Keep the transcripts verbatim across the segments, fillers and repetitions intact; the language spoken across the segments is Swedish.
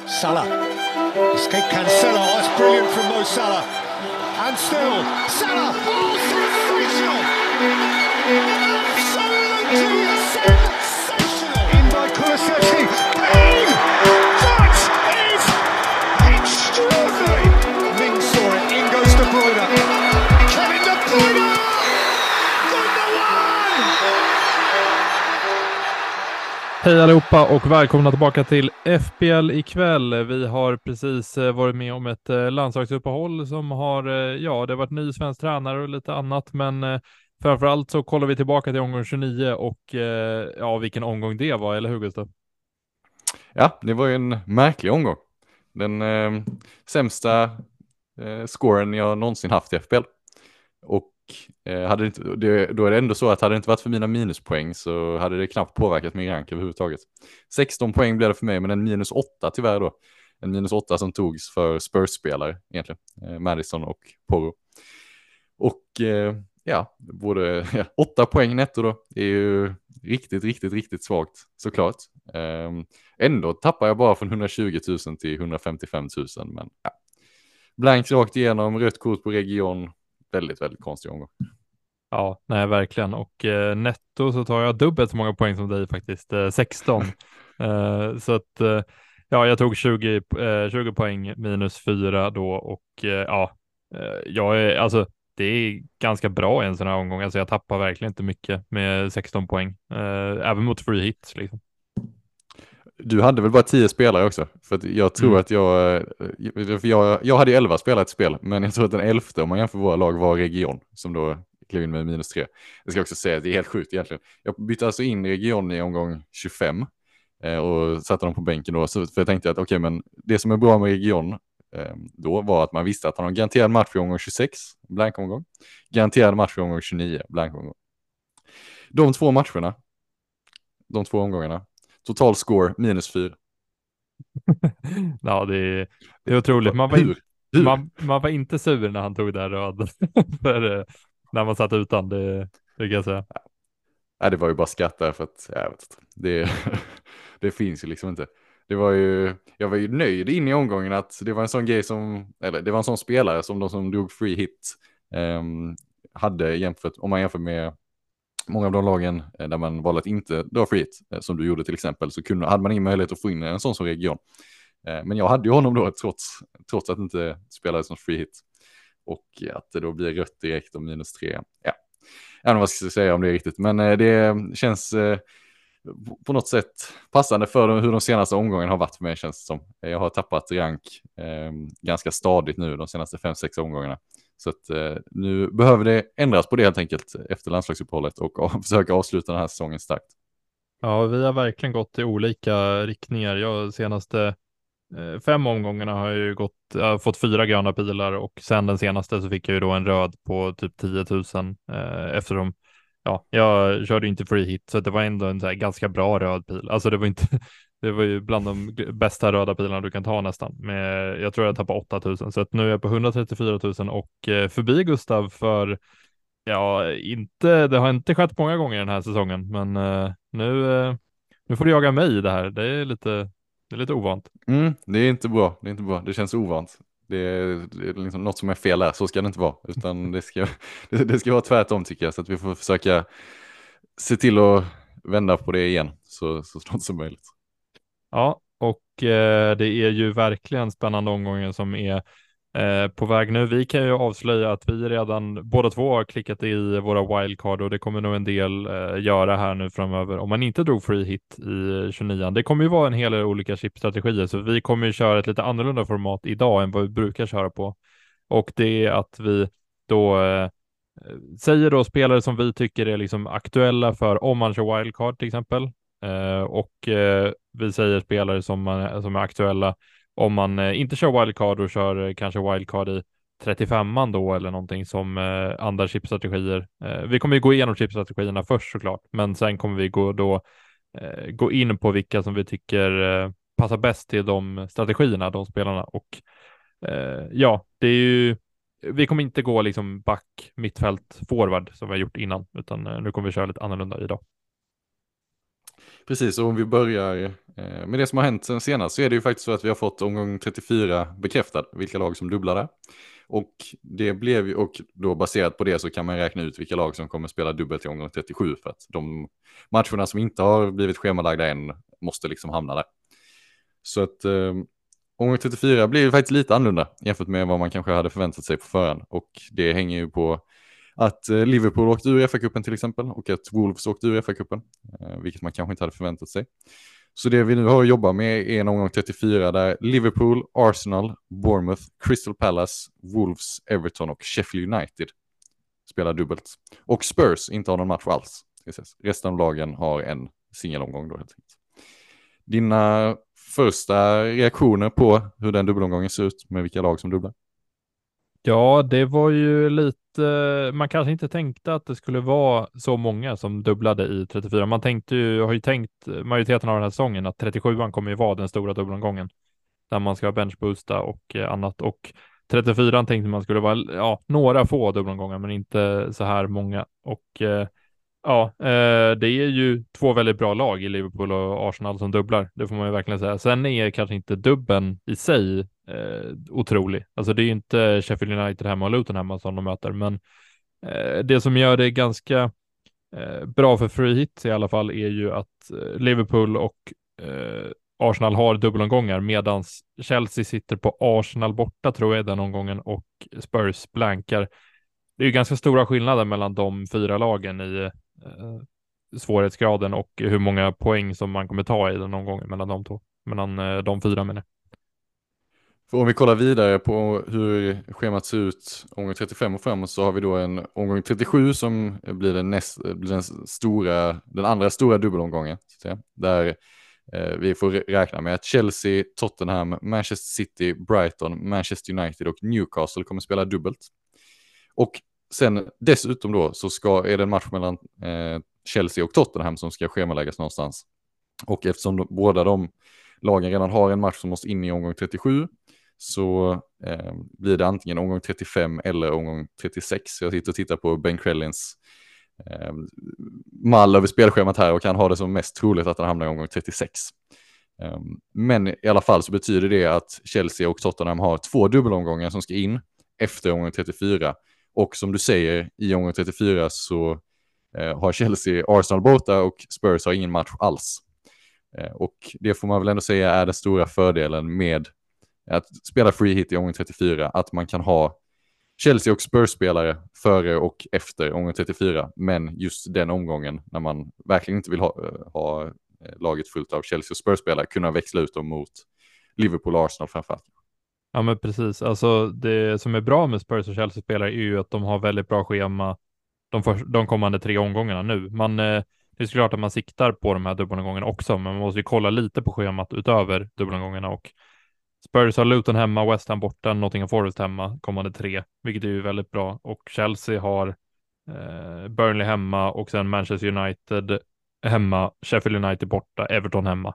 Salah. Escape Cancelo. Oh, it's brilliant from Mo Salah. And still, Salah. Oh, sensational! Absolutely sensational! In by Kulusevski. Bang! That is extraordinary! Ming saw it. In goes De Bruyne. Kevin De Bruyne! Number one! Hej allihopa och välkomna tillbaka till F P L ikväll. Vi har precis varit med om ett landslagsuppehåll som har, ja, det har varit ny svensk tränare och lite annat, men framförallt så kollar vi tillbaka till omgång tjugonio och ja, vilken omgång det var, eller hur Gustav? Ja, det var ju en märklig omgång. Den eh, sämsta eh, scoren jag någonsin haft i F P L. Och eh, hade det inte, det, då är det ändå så att hade det inte varit för mina minuspoäng så hade det knappt påverkat min rank överhuvudtaget. sexton poäng blev det för mig, men en minus åtta tyvärr då. En minus åtta som togs för Spurs-spelare egentligen. Eh, Madison och Porro. Och eh, ja, både ja, åtta poäng netto då. Det är ju riktigt, riktigt, riktigt svagt såklart. Eh, ändå tappar jag bara från hundratjugo tusen till hundrafemtiofem tusen. Men ja, blankt rakt igenom, rött kort på region. Väldigt, väldigt konstig omgång. Ja, nej verkligen. Och eh, netto så tar jag dubbelt så många poäng som dig faktiskt. Eh, sexton. eh, så att eh, ja, jag tog tjugo, eh, tjugo poäng minus fyra då. Och eh, ja, eh, jag är, alltså det är ganska bra i en sån här omgång. Alltså jag tappar verkligen inte mycket med sexton poäng. Eh, även mot free hits liksom. Du hade väl bara tio spelare också? För att jag tror mm. att jag, för jag... Jag hade elva spelare ett spel, men jag tror att den elfte, om man jämför våra lag, var Region, som då klev in med minus tre. Jag ska också säga att det är helt sjukt egentligen. Jag bytte alltså in Region i omgång tjugofem eh, och satte dem på bänken då. Så, för jag tänkte att okej, okay, men det som är bra med Region eh, då var att man visste att han har garanterad match i omgång tjugosex, blank omgång. Garanterad match i omgång tjugonio, blank omgång. De två matcherna, de två omgångarna, total score minus fyra. Ja, det är, det är otroligt. Man var, in, man, man var inte sur när han tog det här röd. För när man satt utan, det, det kan jag säga. Ja, det var ju bara skatt där för att, jag vet inte, det, det finns ju liksom inte. Det var ju, jag var ju nöjd in i omgången att det var en sån grej som, eller det var en sån spelare som de som drog free hit um, hade jämfört, om man jämför med många av de lagen där man valde att inte dra free hit, som du gjorde till exempel, så kunde, hade man ingen möjlighet att få in en sån som Region. Men jag hade ju honom då trots, trots att inte spelade som free hit. Och att det då blir rött direkt och minus tre. Ja, jag vet inte vad ska jag säga om det är riktigt. Men det känns på något sätt passande för hur de senaste omgången har varit för mig, känns det som. Jag har tappat rank eh, ganska stadigt nu de senaste fem sex omgångarna. Så att eh, nu behöver det ändras på det helt enkelt efter landslagsuppehållet och, och försöka avsluta den här säsongen starkt. Ja, vi har verkligen gått i olika riktningar. Jag senaste eh, fem omgångarna har jag ju gått, jag har fått fyra gröna pilar och sen den senaste så fick jag ju då en röd på typ tio tusen eh, eftersom ja, jag körde inte free hit så det var ändå en så här ganska bra röd pil. Alltså det var inte, det var ju bland de bästa röda pilarna du kan ta nästan. Men jag tror jag tappade åtta tusen så att nu är jag på hundratrettiofyra tusen och eh, förbi Gustav för ja, inte, det har inte skett många gånger den här säsongen, men uh, nu, uh, nu får du jaga mig i det här. Det är lite, det är lite ovant. Mm, det är inte bra, det är inte bra. Det känns ovant. Det är, det är liksom något som är fel där, så ska det inte vara. Utan det ska, det, det ska vara tvärtom tycker jag, så att vi får försöka se till att vända på det igen så, så snart som möjligt. Ja, och uh, det är ju verkligen spännande omgången som är Eh, på väg nu. Vi kan ju avslöja att vi redan båda två har klickat i våra wildcard och det kommer nog en del eh, göra här nu framöver om man inte drog free hit i tjugonio. Det kommer ju vara en hel del olika chipstrategier så vi kommer ju köra ett lite annorlunda format idag än vad vi brukar köra på. Och det är att vi då eh, säger då spelare som vi tycker är liksom aktuella för om man kör wildcard till exempel. Eh, och eh, vi säger spelare som, man, som är aktuella om man eh, inte kör wildcard och kör eh, kanske wildcard i trettiofemman då eller någonting som eh, andra chipstrategier. Eh, vi kommer ju gå igenom chipstrategierna först såklart, men sen kommer vi gå, då, eh, gå in på vilka som vi tycker eh, passar bäst till de strategierna, de spelarna. Och eh, ja, det är ju, vi kommer inte gå liksom back, mittfält, forward som vi har gjort innan, utan eh, nu kommer vi köra lite annorlunda idag. Precis, och om vi börjar eh, med det som har hänt sen senast så är det ju faktiskt så att vi har fått omgång trettiofyra bekräftad, vilka lag som dubblar där. Och det blev ju, och då baserat på det så kan man räkna ut vilka lag som kommer spela dubbelt i omgång trettiosju, för att de matcherna som inte har blivit schemalagda än måste liksom hamna där. Så att eh, omgång trettiofyra blir ju faktiskt lite annorlunda jämfört med vad man kanske hade förväntat sig på förhand, och det hänger ju på att eh, Liverpool åkte ur F A-cupen till exempel, och att Wolves åkte ur F A-cupen, eh, vilket man kanske inte hade förväntat sig. Så det vi nu har att jobba med är en omgång trettiofyra där Liverpool, Arsenal, Bournemouth, Crystal Palace, Wolves, Everton och Sheffield United spelar dubbelt. Och Spurs inte har någon match alls. Resten av lagen har en singelomgång då helt enkelt. Dina första reaktioner på hur den dubbelomgången ser ut med vilka lag som dubblar? Ja, det var ju lite, man kanske inte tänkte att det skulle vara så många som dubblade i trettiofyra. Man tänkte ju, har ju tänkt majoriteten av den här säsongen att trettiosjuan kommer ju vara den stora dubbelomgången där man ska benchboosta och eh, annat, och trettiofyran tänkte man skulle vara, ja, några få dubbelomgångar men inte så här många, och eh, ja, eh, det är ju två väldigt bra lag i Liverpool och Arsenal som dubblar, det får man ju verkligen säga. Sen är kanske inte dubben i sig eh, otrolig. Alltså det är ju inte Sheffield United hemma och Luton hemma som de möter, men eh, det som gör det ganska eh, bra för free hits i alla fall är ju att eh, Liverpool och eh, Arsenal har dubbelomgångar, medan Chelsea sitter på Arsenal borta tror jag den omgången, och Spurs blankar. Det är ju ganska stora skillnader mellan de fyra lagen i eh, svårighetsgraden och hur många poäng som man kommer ta i den omgången mellan de två, mellan eh, de fyra menar jag. För om vi kollar vidare på hur schemat ser ut omgång trettiofem och framåt, så har vi då en omgång trettiosju som blir den, näst, blir den, stora, den andra stora dubbelomgången. Så att säga, där eh, vi får räkna med att Chelsea, Tottenham, Manchester City, Brighton, Manchester United och Newcastle kommer spela dubbelt. Och sen dessutom då så ska, är det en match mellan eh, Chelsea och Tottenham som ska schemaläggas någonstans. Och eftersom de, båda de lagen redan har en match som måste in i omgång trettiosju, så eh, blir det antingen omgång trettiofem eller omgång trettiosex. Jag sitter och tittar på Ben Crellins eh, mall över spelschemat här och kan ha det som mest troligt att han hamnar i omgång trettiosex. Eh, men i alla fall så betyder det att Chelsea och Tottenham har två dubbelomgångar som ska in efter omgång trettiofyra. Och som du säger, i omgång trettiofyra så eh, har Chelsea Arsenal borta och Spurs har ingen match alls. Eh, och det får man väl ändå säga är den stora fördelen med att spela free hit i omgång trettiofyra, att man kan ha Chelsea och Spurs-spelare före och efter omgång trettiofyra, men just den omgången när man verkligen inte vill ha, ha laget fullt av Chelsea och Spurs-spelare, kunna växla ut dem mot Liverpool och Arsenal framförallt. Ja men precis, alltså det som är bra med Spurs och Chelsea-spelare är ju att de har väldigt bra schema de, för, de kommande tre omgångarna nu. Man, eh, det är såklart att man siktar på de här dubbelomgångarna också, men man måste ju kolla lite på schemat utöver dubbelomgångarna, och Spurs har Luton hemma, West Ham borta, Nottingham Forest hemma kommande tre, vilket är ju väldigt bra, och Chelsea har eh, Burnley hemma och sen Manchester United hemma, Sheffield United borta, Everton hemma.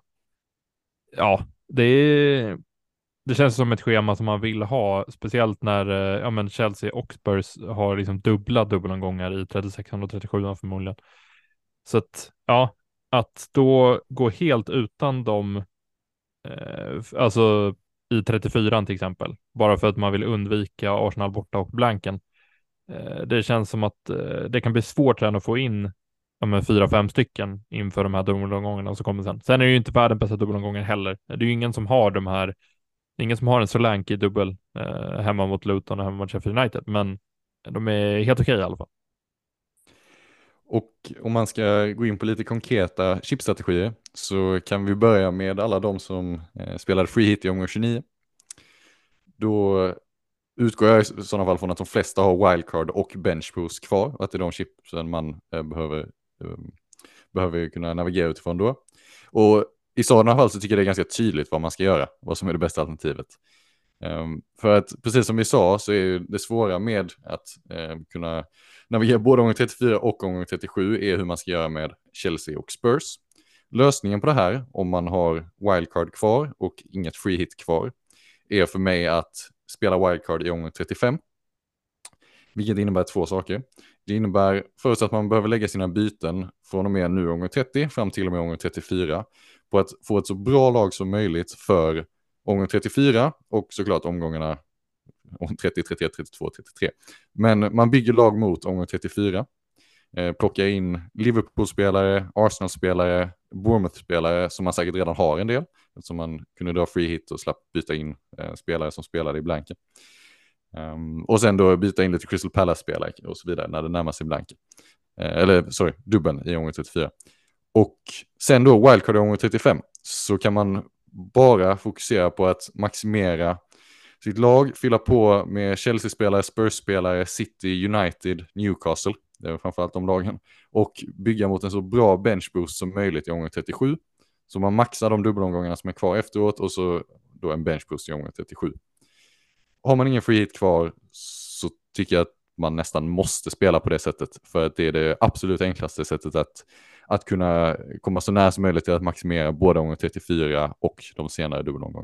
Ja, det är Det känns som ett schema som man vill ha, speciellt när ja, men Chelsea och Spurs har liksom dubbla dubbelomgångar i trettiosex och trettiosju förmodligen. Så att, ja, att då gå helt utan dem, eh, alltså i trettiofyran till exempel, bara för att man vill undvika Arsenal borta och blanken. Eh, det känns som att eh, det kan bli svårt sen att få in ja, men fyra, fem stycken inför de här dubbelomgångarna som kommer sen. Sen är det ju inte världens bästa dubbelomgången heller. Det är ju ingen som har de här Ingen som har en Solanke dubbel eh, hemma mot Luton och hemma mot Sheffield United, men de är helt okej i alla fall. Och om man ska gå in på lite konkreta chipstrategier så kan vi börja med alla de som eh, spelade free hit i omgång tjugonio. Då utgår jag i sådana fall från att de flesta har wildcard och benchboost kvar, och att det är de chipsen man eh, behöver, eh, behöver kunna navigera utifrån då. Och i sådana fall så tycker jag det är ganska tydligt vad man ska göra, vad som är det bästa alternativet. Um, för att precis som vi sa så är det svåra med att uh, kunna navigera både omgång trettiofyra och omgång trettiosju är hur man ska göra med Chelsea och Spurs. Lösningen på det här, om man har wildcard kvar och inget free hit kvar, är för mig att spela wildcard i omgång trettiofem. vilket innebär två saker. Det innebär först att man behöver lägga sina byten från och med nu omgång trettio fram till och med omgång trettiofyra på att få ett så bra lag som möjligt för omgång trettiofyra och såklart omgångarna trettio, trettioett, trettiotvå, trettiotre. Men man bygger lag mot omgång trettiofyra. Eh, plockar in Liverpool-spelare, Arsenal-spelare, Bournemouth-spelare som man säkert redan har en del. Eftersom man kunde dra free hit och slapp byta in eh, spelare som spelade i blanken. Um, och sen då byta in lite Crystal Palace-spelare och så vidare när det närmar sig blanken. Eh, eller sorry, dubben i omgång trettiofyra. Och sen då wildcard i omgång trettiofem så kan man bara fokusera på att maximera sitt lag, fylla på med Chelsea-spelare, Spurs-spelare, City, United, Newcastle. Det är framförallt de lagen. Och bygga mot en så bra benchboost som möjligt i omgång trettiosju. Så man maxar de dubbelomgångarna som är kvar efteråt och så då en benchboost i omgång trettiosju. Har man ingen free hit kvar så tycker jag att man nästan måste spela på det sättet. För att det är det absolut enklaste sättet att, att kunna komma så nära som möjligt till att maximera både omgång trettiofyra och de senare dubbelomgångarna.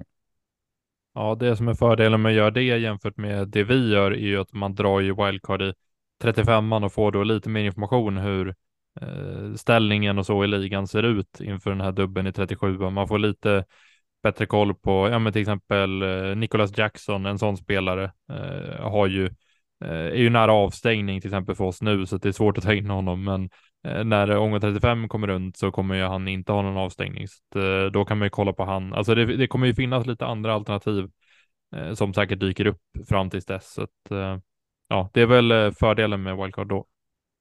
Ja, det som är fördelen med att göra det jämfört med det vi gör är ju att man drar ju wildcard i trettiofemman och får då lite mer information hur eh, ställningen och så i ligan ser ut inför den här dubben i trettiosju. Man får lite bättre koll på, ja men till exempel eh, Nicholas Jackson, en sån spelare, eh, har ju, eh, är ju nära avstängning till exempel för oss nu, så det är svårt att ta in honom, men eh, när omgång trettiofem kommer runt så kommer ju han inte ha någon avstängning, så att, eh, då kan man ju kolla på han. Alltså det, det kommer ju finnas lite andra alternativ eh, som säkert dyker upp fram tills dess, så att, eh, ja, det är väl eh, fördelen med wildcard då.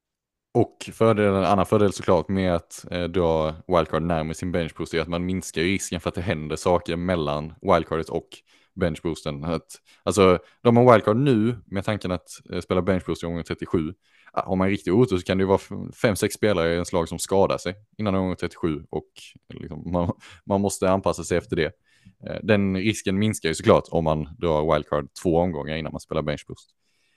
Och fördelen, en annan fördel såklart med att eh, dra wildcard närmare sin benchboost är att man minskar risken för att det händer saker mellan wildcardet och benchboosten. Att, alltså, de har wildcard nu med tanken att eh, spela benchboost i omgång trettiosju. Har man riktigt otur så kan det ju vara fem sex spelare i en slag som skadar sig innan omgång trettiosju och liksom, man, man måste anpassa sig efter det. Eh, den risken minskar ju såklart om man drar wildcard två omgångar innan man spelar benchboost.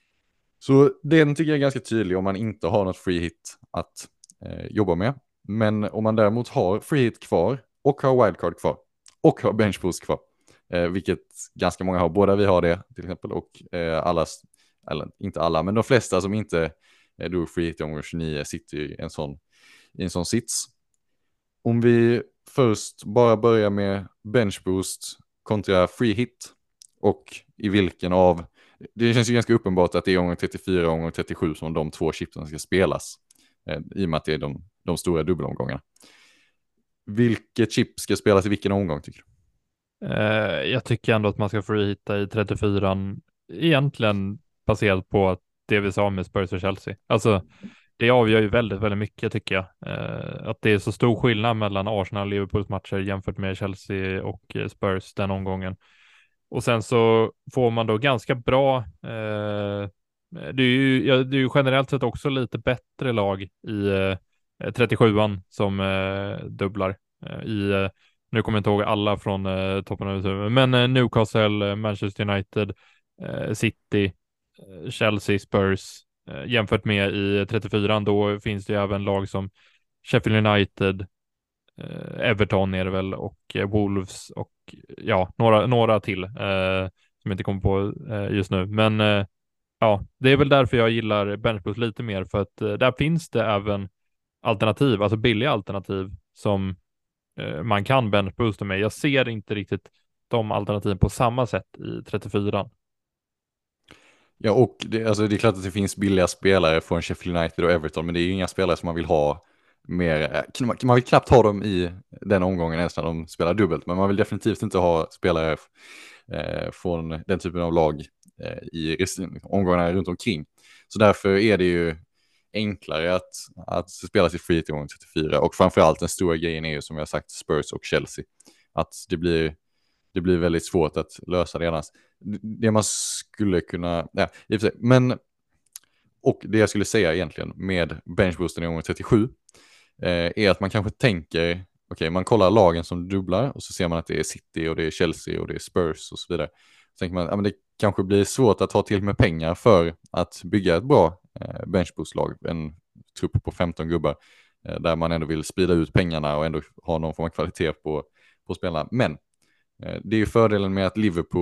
Så den tycker jag är ganska tydlig om man inte har något free hit att eh, jobba med. Men om man däremot har free hit kvar och har wildcard kvar och har benchboost kvar, eh, vilket ganska många har, båda vi har det till exempel, och eh, alla, eller inte alla, men de flesta som inte eh, drog free hit i omgång tjugonio sitter i en sån, i en sån sits. Om vi först bara börjar med benchboost kontra free hit och i vilken av, det känns ju ganska uppenbart att det är omgång trettiofyra och omgång trettiosju som de två chipsen ska spelas. Eh, I och med att det är de, de stora dubbelomgångarna. Vilket chip ska spelas i vilken omgång tycker du? Eh, jag tycker ändå att man ska freehitta i trettiofyran, egentligen baserat på att det vi sa med Spurs och Chelsea. Alltså, det avgör ju väldigt, väldigt mycket tycker jag. Eh, att det är så stor skillnad mellan Arsenal och Liverpools matcher jämfört med Chelsea och Spurs den omgången. Och sen så får man då ganska bra, eh, det, är ju, ja, det är ju generellt sett också lite bättre lag i eh, trettiosjuan som eh, dubblar. Eh, i, eh, nu kommer jag inte ihåg alla från eh, toppen av huvudet, men eh, Newcastle, Manchester United, eh, City, eh, Chelsea, Spurs, eh, jämfört med i trettiofyran, då finns det ju även lag som Sheffield United, Everton är det väl, och Wolves och ja, några, några till eh, som jag inte kommer på eh, just nu. Men eh, ja, det är väl därför jag gillar benchboost lite mer, för att eh, där finns det även alternativ, alltså billiga alternativ som eh, man kan benchboosta med. Jag ser inte riktigt de alternativen på samma sätt i trettiofyran. Ja, och det, alltså, det är klart att det finns billiga spelare från Sheffield United och Everton, men det är ju inga spelare som man vill ha mer, man vill knappt ha dem i den omgången ens när de spelar dubbelt, men man vill definitivt inte ha spelare eh, från den typen av lag eh, i omgångarna runt omkring. Så därför är det ju enklare att, att spela sitt free till omgång trettiofyra, och framförallt den stora grejen är ju som jag har sagt Spurs och Chelsea, att det blir, det blir väldigt svårt att lösa det annars. Det man skulle kunna, ja, i och för sig, men och det jag skulle säga egentligen med benchboosten i omgång trettiosju eh, är att man kanske tänker, okej, okay, man kollar lagen som dubblar och så ser man att det är City och det är Chelsea och det är Spurs och så vidare. Så tänker man, ja, men det kanske blir svårt att ta till med pengar för att bygga ett bra eh, benchboostlag, en trupp på femton gubbar eh, där man ändå vill sprida ut pengarna och ändå ha någon form av kvalitet på, på spelarna. Men eh, det är ju fördelen med att Liverpool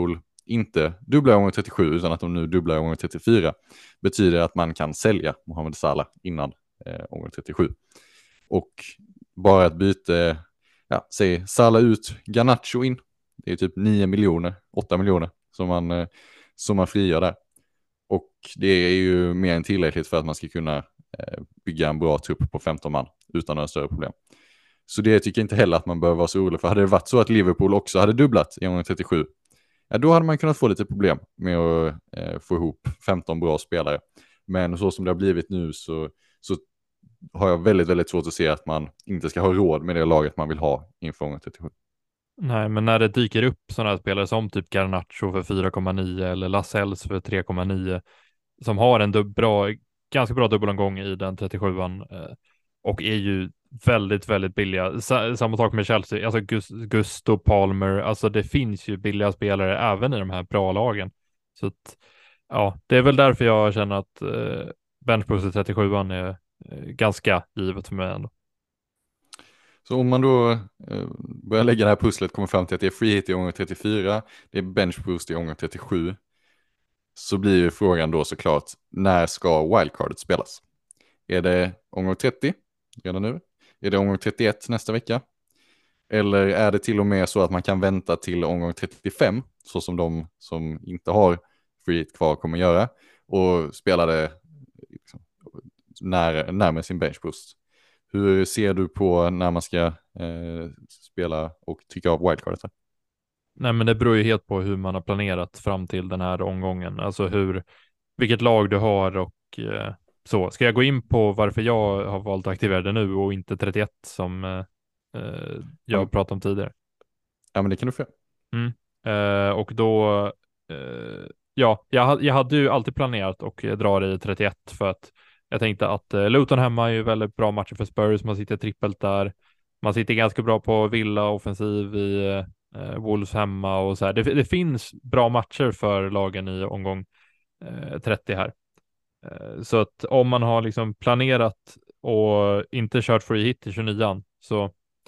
inte dubbla i omgång trettiosju utan att de nu dubblar i omgång trettiofyra betyder att man kan sälja Mohamed Salah innan eh, omgång trettiosju. Och bara ett byte, ja, säg Salah ut, Garnacho in. Det är typ nio miljoner, åtta miljoner som man, eh, som man frigör där. Och det är ju mer än tillräckligt för att man ska kunna eh, bygga en bra trupp på femton man utan några större problem. Så det tycker jag inte heller att man behöver vara så orolig för. Hade det varit så att Liverpool också hade dubblat i omgång trettiosju, ja, då hade man kunnat få lite problem med att eh, få ihop femton bra spelare. Men så som det har blivit nu så, så har jag väldigt, väldigt svårt att se att man inte ska ha råd med det laget man vill ha inför omgång trettiosju. Nej, men när det dyker upp sådana här spelare som typ Garnacho för fyra komma nio eller Lascelles för tre komma nio som har en dub- bra, ganska bra dubbelomgång i den trettiosjuan eh, och är ju väldigt, väldigt billiga. Sa- samma sak med Chelsea, alltså Gus- Gusto, Palmer, alltså det finns ju billiga spelare även i de här bra lagen. Så att, ja, det är väl därför jag känner att eh, benchboost i trettiosjuan är eh, ganska givet för mig ändå. Så om man då eh, börjar lägga det här pusslet, kommer fram till att det är free hit i omgång trettiofyra, det är bench boost i omgång trettiosju, så blir ju frågan då såklart, när ska wildcardet spelas? Är det omgång trettio redan nu? Är det omgång trettioett nästa vecka? Eller är det till och med så att man kan vänta till omgång trettiofem, så som de som inte har free hit kvar kommer göra, och spela det liksom, när, närmare sin bench boost? Hur ser du på när man ska eh, spela och trycka av wildcardet här? Nej, men det beror ju helt på hur man har planerat fram till den här omgången. Alltså hur, vilket lag du har och eh, så. Ska jag gå in på varför jag har valt att aktivera det nu och inte trettioett som eh, eh, jag Ja. pratade om tidigare? Ja, men det kan du få. Mm. Eh, och då, eh, ja, jag, ha- jag hade ju alltid planerat och eh, dra det i trettioett för att jag tänkte att eh, Luton hemma är ju väldigt bra matcher för Spurs. Man sitter trippelt där. Man sitter ganska bra på Villa offensiv i eh, Wolves hemma och så här. Det, det finns bra matcher för lagen i omgång eh, trettio här. Eh, så att om man har liksom planerat och inte kört free hit i tjugonioan så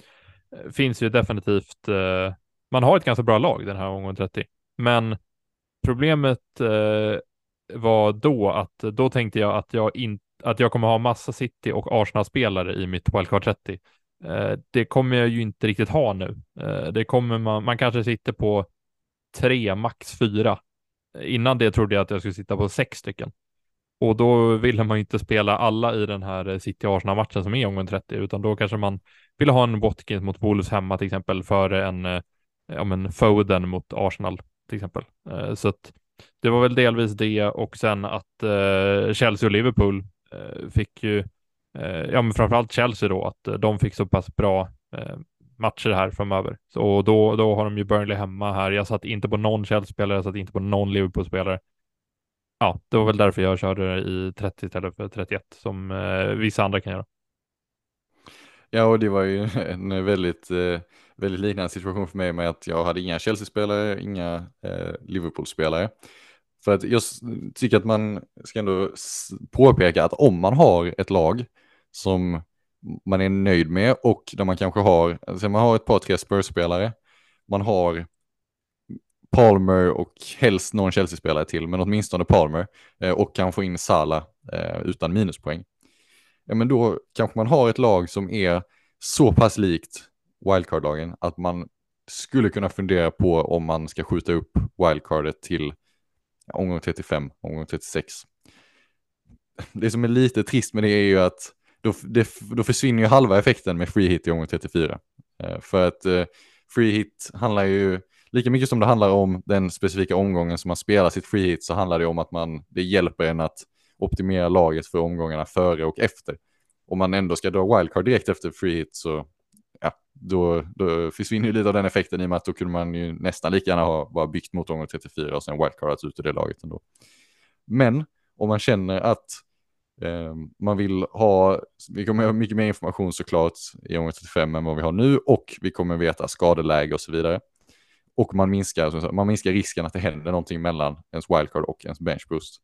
eh, finns ju definitivt eh, man har ett ganska bra lag den här omgången trettio. Men problemet eh, var då att då tänkte jag att jag inte att jag kommer ha massa City och Arsenal-spelare i mitt wildcard trettio. Eh, det kommer jag ju inte riktigt ha nu. Eh, det kommer man, man kanske sitter på tre, max fyra. Innan det trodde jag att jag skulle sitta på sex stycken. Och då ville man ju inte spela alla i den här City-Arsenal-matchen som är omgång trettio, utan då kanske man ville ha en Watkins mot Wolves hemma till exempel före en, eh, ja, men Foden mot Arsenal till exempel. Eh, så att det var väl delvis det och sen att eh, Chelsea och Liverpool eh, fick ju, eh, ja men framförallt Chelsea då, att eh, de fick så pass bra eh, matcher här framöver. Så, och då, då har de ju Burnley hemma här. Jag satt inte på någon Chelsea-spelare, jag satt inte på någon Liverpool-spelare. Ja, det var väl därför jag körde i trettio istället för trettioett som eh, vissa andra kan göra. Ja, och det var ju en väldigt, eh, väldigt liknande situation för mig med att jag hade inga Chelsea-spelare, inga eh, Liverpool-spelare. För att jag s- tycker att man ska ändå s- påpeka att om man har ett lag som man är nöjd med och där man kanske har, alltså man har ett par tre Spurs-spelare, man har Palmer och helst någon Chelsea-spelare till, men åtminstone Palmer, eh, och kan få in Salah eh, utan minuspoäng. Ja, men då kanske man har ett lag som är så pass likt wildcard-lagen att man skulle kunna fundera på om man ska skjuta upp wildcardet till ja, omgång trettiofem, omgång trettiosex. Det som är lite trist med det är ju att då, det, då försvinner ju halva effekten med free hit i omgång trettiofyra. Eh, för att eh, free hit handlar ju lika mycket som det handlar om den specifika omgången som man spelar sitt free hit, så handlar det om att man, det hjälper en att optimera laget för omgångarna före och efter. Om man ändå ska dra wildcard direkt efter free hit så ja, då, då försvinner ju lite av den effekten i och med att då kunde man ju nästan lika gärna ha bara byggt mot omgång trettiofyra och sen wildcardat ut i det laget ändå. Men om man känner att eh, man vill ha, vi kommer ha mycket mer information såklart i omgång trettiofem än vad vi har nu, och vi kommer veta skadeläge och så vidare. Och man minskar, man minskar risken att det händer någonting mellan ens wildcard och ens bench boost.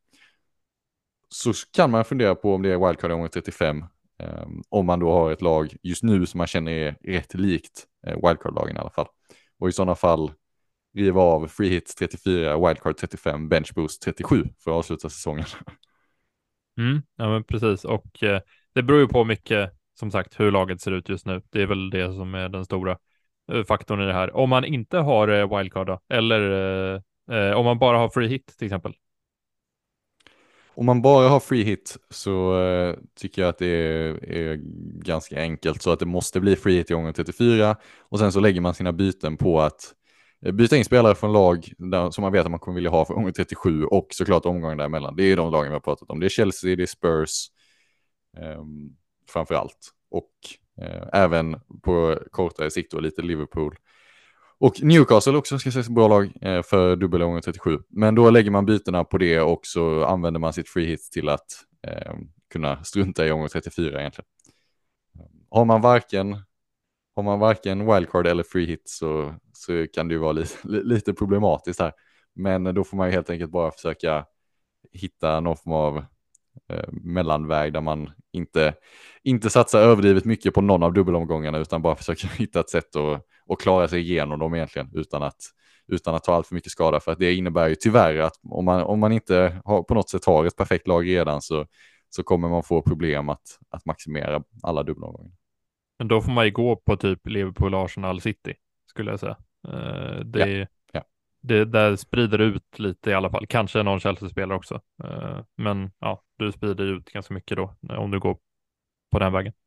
Så kan man fundera på om det är wildcard i omgång trettiofem. Um, om man då har ett lag just nu som man känner är rätt likt uh, wildcard-lagen i alla fall. Och i sådana fall riva av free hit trettiofyra, wildcard trettiofem, bench boost trettiosju för att avsluta säsongen. Mm, ja men precis, och eh, det beror ju på mycket, som sagt, hur laget ser ut just nu. Det är väl det som är den stora eh, faktorn i det här. Om man inte har eh, wildcard då, eller eh, eh, om man bara har free hit till exempel. Om man bara har free hit så eh, tycker jag att det är, är ganska enkelt, så att det måste bli free hit i gången trettiofyra, och sen så lägger man sina byten på att eh, byta in spelare från lag där, som man vet att man kommer vilja ha för gånger trettiosju, och såklart omgången däremellan. Det är de lagen vi har pratat om. Det är Chelsea, det är Spurs eh, framför allt, och eh, även på kortare sikt och lite Liverpool. Och Newcastle också ska sägas bra lag eh, för dubbel gånger trettiosju. Men då lägger man bytena på det, och så använder man sitt free hit till att eh, kunna strunta i gånger trettiofyra egentligen. Har man varken, har man varken wildcard eller free hit så, så kan det ju vara li, li, lite problematiskt här. Men då får man ju helt enkelt bara försöka hitta någon form av eh, mellanväg där man inte, inte satsar överdrivet mycket på någon av dubbelomgångarna, utan bara försöker hitta ett sätt att och klara sig igenom dem egentligen utan att, utan att ta allt för mycket skada. För att det innebär ju tyvärr att om man, om man inte har, på något sätt har ett perfekt lag redan, så, så kommer man få problem att, att maximera alla dubbelomgångar. Men då får man ju gå på typ Liverpool, Arsenal, City skulle jag säga. Uh, det, ja, ja. det där sprider ut lite i alla fall. Kanske någon Chelsea-spelare också. Uh, men ja, du sprider ut ganska mycket då om du går på den vägen.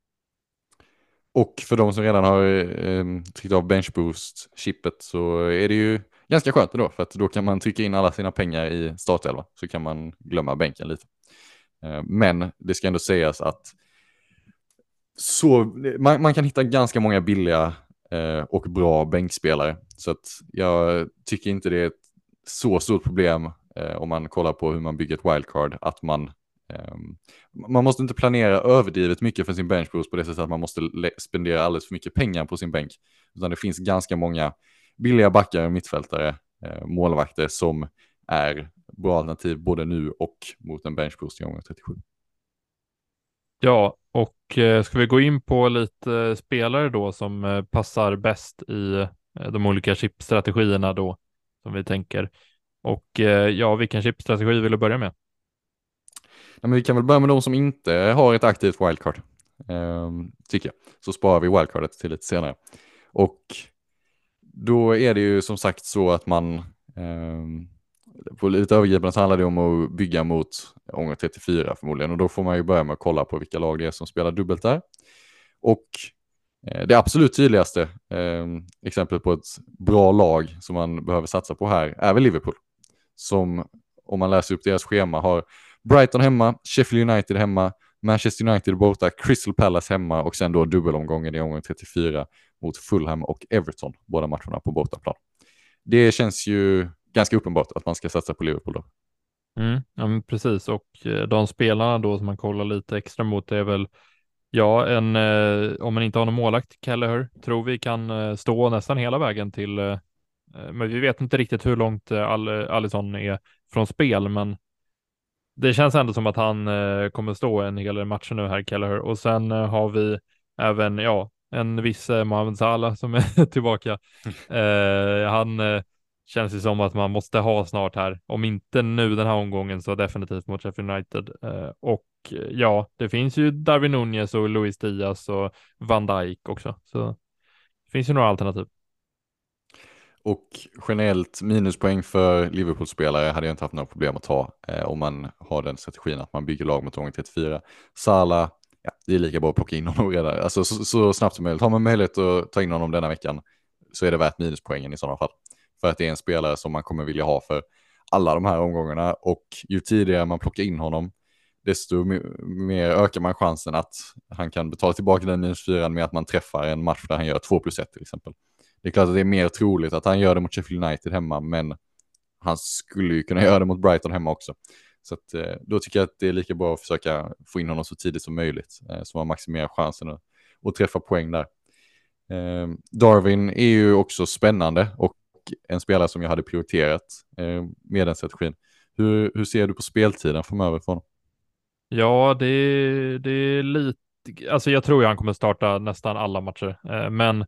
Och för de som redan har eh, tryckt av bench boost-chippet så är det ju ganska skönt då, för att då kan man trycka in alla sina pengar i startelva, så kan man glömma bänken lite. Eh, men det ska ändå sägas att så, man, man kan hitta ganska många billiga eh, och bra bänkspelare, så att jag tycker inte det är ett så stort problem eh, om man kollar på hur man bygger ett wildcard, att man Um, man måste inte planera överdrivet mycket för sin bench boost på det sättet att man måste spendera alldeles för mycket pengar på sin bänk, utan det finns ganska många billiga backar, mittfältare, eh, målvakter som är bra alternativ både nu och mot en bench boost i gånger trettiosju. Ja, och eh, ska vi gå in på lite spelare då som eh, passar bäst i eh, de olika chipstrategierna då som vi tänker. Och eh, ja, vilken chipstrategi vill du börja med? Ja, men vi kan väl börja med de som inte har ett aktivt wildcard, um, tycker jag. Så sparar vi wildcardet till lite senare. Och då är det ju som sagt så att man um, på lite övergripande så handlar det om att bygga mot gånger trettiofyra förmodligen. Och då får man ju börja med att kolla på vilka lag det är som spelar dubbelt där. Och eh, det absolut tydligaste eh, exempel på ett bra lag som man behöver satsa på här är väl Liverpool. Som, om man läser upp deras schema, har Brighton hemma, Sheffield United hemma, Manchester United borta, Crystal Palace hemma, och sen då dubbelomgången i gånger trettiofyra mot Fulham och Everton, båda matcherna på bortaplan. Det känns ju ganska uppenbart att man ska satsa på Liverpool då. Mm, ja, men precis, och de spelarna då som man kollar lite extra mot är väl, ja, en, eh, om man inte har någon målakt, Kelleher tror vi kan eh, stå nästan hela vägen till, eh, men vi vet inte riktigt hur långt eh, All, Alisson är från spel, men det känns ändå som att han eh, kommer stå en hel del matcher nu här, Kelleher. Och sen eh, har vi även, ja, en viss eh, Mohamed Salah som är tillbaka. Eh, han eh, känns ju som att man måste ha snart här. Om inte nu den här omgången så definitivt mot Sheffield United. Eh, och eh, ja, det finns ju Darwin Nunez och Luis Diaz och Van Dijk också. Så det finns ju några alternativ. Och generellt minuspoäng för Liverpool-spelare hade jag inte haft några problem att ta eh, om man har den strategin att man bygger lag mot gånger trettiofyra. Salah, ja, det är lika bra att plocka in honom redan. Alltså så, så snabbt som möjligt. Har man möjlighet att ta in honom denna veckan så är det värt minuspoängen i sådana fall. För att det är en spelare som man kommer vilja ha för alla de här omgångarna, och ju tidigare man plockar in honom desto mer ökar man chansen att han kan betala tillbaka den minus fyran med att man träffar en match där han gör två plus ett till exempel. Det är klart att det är mer troligt att han gör det mot Sheffield United hemma, men han skulle ju kunna göra det mot Brighton hemma också. Så att, eh, då tycker jag att det är lika bra att försöka få in honom så tidigt som möjligt, eh, så man maximerar chansen att, att träffa poäng där. Eh, Darwin är ju också spännande och en spelare som jag hade prioriterat eh, med den strategin. Hur, hur ser du på speltiden framöver för honom? Ja, det, det är lite, alltså jag tror ju han kommer starta nästan alla matcher, eh, men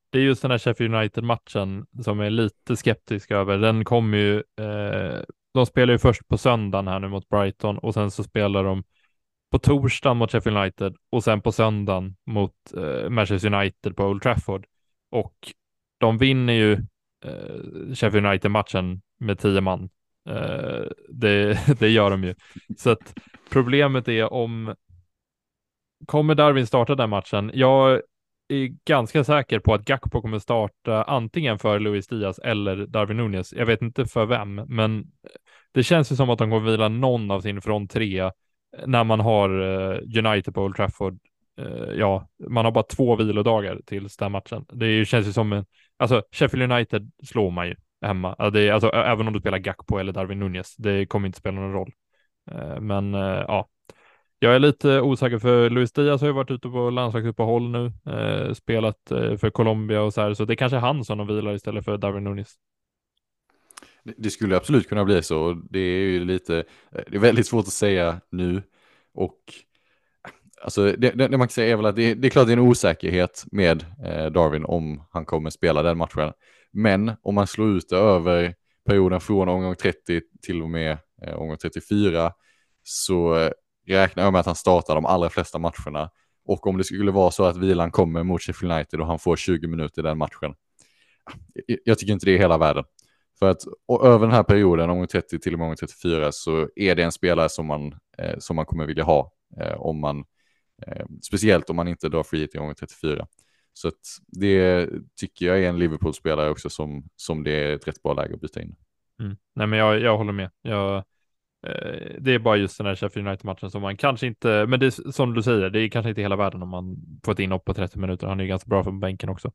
det är just den här Sheffield United-matchen som är lite skeptisk över. Den kommer ju, eh, de spelar ju först på söndagen här nu mot Brighton och sen så spelar de på torsdagen mot Sheffield United och sen på söndagen mot eh, Manchester United på Old Trafford. Och de vinner ju eh, Sheffield United-matchen med tio man. Eh, det, det gör de ju. Så att problemet är om kommer Darwin starta den matchen? Jag är ganska säker på att Gakpo kommer starta antingen för Luis Diaz eller Darwin Núñez. Jag vet inte för vem, men det känns ju som att de kommer vila någon av sin front tre när man har uh, United på Old Trafford. Uh, ja, man har bara två vilodagar till den matchen. Det känns ju som en, alltså Sheffield United slår man ju hemma. Alltså, det, alltså även om du spelar Gakpo eller Darwin Núñez, det kommer inte spela någon roll. Uh, men uh, ja, jag är lite osäker för Luis Diaz har ju varit ute på landslagsuppehåll nu, uh, spelat uh, för Colombia och så här, så det är kanske han som de vilar istället för Darwin Núñez. Det skulle absolut kunna bli så. Det är ju lite, det är väldigt svårt att säga nu. Och alltså det, det, det man kan säga är väl att det, det är klart det är en osäkerhet med eh, Darwin om han kommer spela den matchen. Men om man slår ut det över perioden från omgång trettio till och med eh, omgång trettiofyra så eh, räknar jag med att han startar de allra flesta matcherna. Och om det skulle vara så att vilan kommer mot Sheffield United och han får tjugo minuter i den matchen. Jag, jag tycker inte det är hela världen. För att och över den här perioden, omgång trettio till och med omgång trettiofyra, så är det en spelare som man, eh, som man kommer vilja ha. Eh, om man, eh, speciellt om man inte drar free hit i omgång trettiofyra. Så att det tycker jag är en Liverpool-spelare också som, som det är ett rätt bra läge att byta in. Mm. Nej, men jag, jag håller med. Jag, eh, det är bara just den här Sheffield United-matchen som man kanske inte, men det är som du säger, det är kanske inte hela världen om man får ett inhopp på trettio minuter. Han är ju ganska bra för bänken också.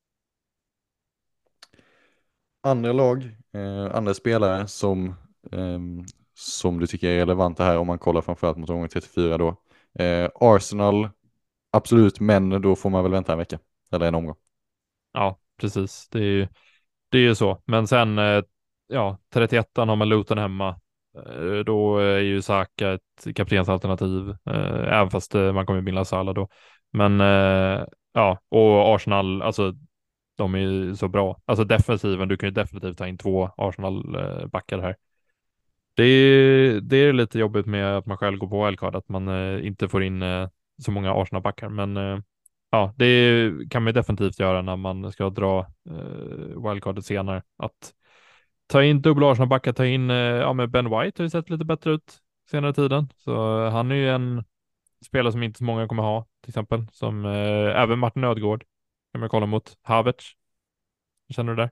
Andra lag, eh, andra spelare som, eh, som du tycker är relevanta här om man kollar framförallt mot omgång trettiofyra då. Eh, Arsenal, absolut, men då får man väl vänta en vecka eller en omgång. Ja, precis. Det är ju, det är ju så. Men sen, eh, ja, trettioettan har man Luton hemma. Eh, då är ju Saka ett kaptensalternativ, eh, även fast eh, man kommer binda Salah då. Men eh, ja, och Arsenal, alltså de är ju så bra. Alltså defensiven, du kan ju definitivt ta in två Arsenal-backar här. Det är, det är lite jobbigt med att man själv går på wildcard, att man eh, inte får in eh, så många Arsenal-backar. Men eh, ja, det kan man definitivt göra när man ska dra eh, wildcardet senare. Att ta in dubbla Arsenal-backar, ta in, eh, ja men Ben White har ju sett lite bättre ut senare tiden. Så eh, han är ju en spelare som inte så många kommer ha, till exempel. Som eh, även Martin Ödegård kan man kolla mot. Havertz. Hur känner du där?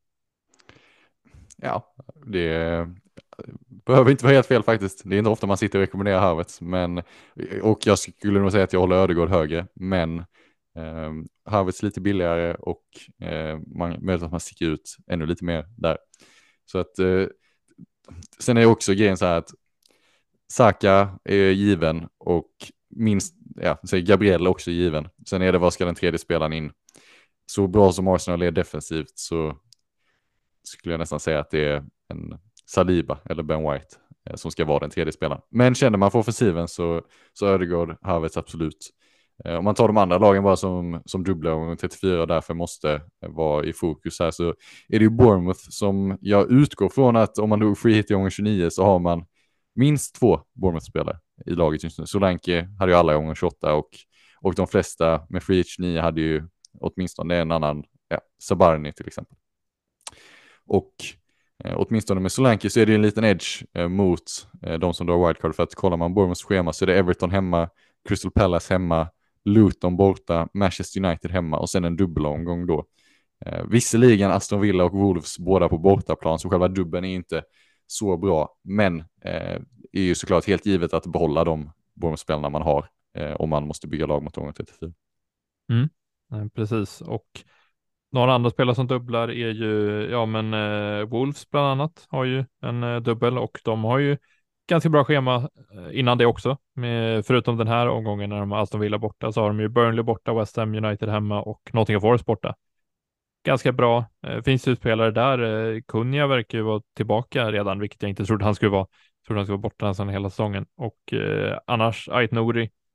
Ja, det behöver inte vara helt fel faktiskt. Det är inte ofta man sitter och rekommenderar Havertz, men och jag skulle nog säga att jag håller Ödegård högre, men eh, Havertz lite billigare och eh, man möjligt att man sticker ut ännu lite mer där. Så att eh, sen är det också grejen så här att Saka är given och minst, ja, så Gabriel är också given. Sen är det vad ska den tredje spelaren in? Så bra som Arsenal är defensivt så skulle jag nästan säga att det är en Saliba eller Ben White eh, som ska vara den tredje spelaren. Men känner man för offensiven så, så Ödegård, Havertz absolut. Eh, om man tar de andra lagen bara som, som dubbla och trettiofyra och därför måste vara i fokus här så är det ju Bournemouth som jag utgår från att om man då free hit i omgång tjugonio så har man minst två Bournemouth-spelare i laget just nu. Solanke hade ju alla i omgång tjugoåtta och, och de flesta med free hit tjugonio hade ju åtminstone en annan, ja, Sabarni till exempel. Och eh, åtminstone med Solanke så är det en liten edge eh, mot eh, de som drar wildcard, för att kollar man Bournemouths schema så är det Everton hemma, Crystal Palace hemma, Luton borta, Manchester United hemma och sen en dubbelomgång då. Eh, visserligen Aston Villa och Wolves båda på bortaplan, så själva dubben är inte så bra, men eh, är ju såklart helt givet att behålla de Bournemouth-spelarna man har eh, om man måste bygga lag mot omgång trettiofyra. Mm. Ja, precis, och några andra spelare som dubblar är ju, ja men eh, Wolves bland annat har ju en eh, dubbel och de har ju ganska bra schema eh, innan det också. Med, förutom den här omgången när de har Aston Villa borta så har de ju Burnley borta, West Ham United hemma och Nottingham Forest borta. Ganska bra. Eh, finns ju spelare där. Eh, Kunja verkar ju vara tillbaka redan, vilket jag inte trodde han skulle vara. Jag trodde han skulle vara borta nästan hela säsongen. Och eh, annars Ait Nouri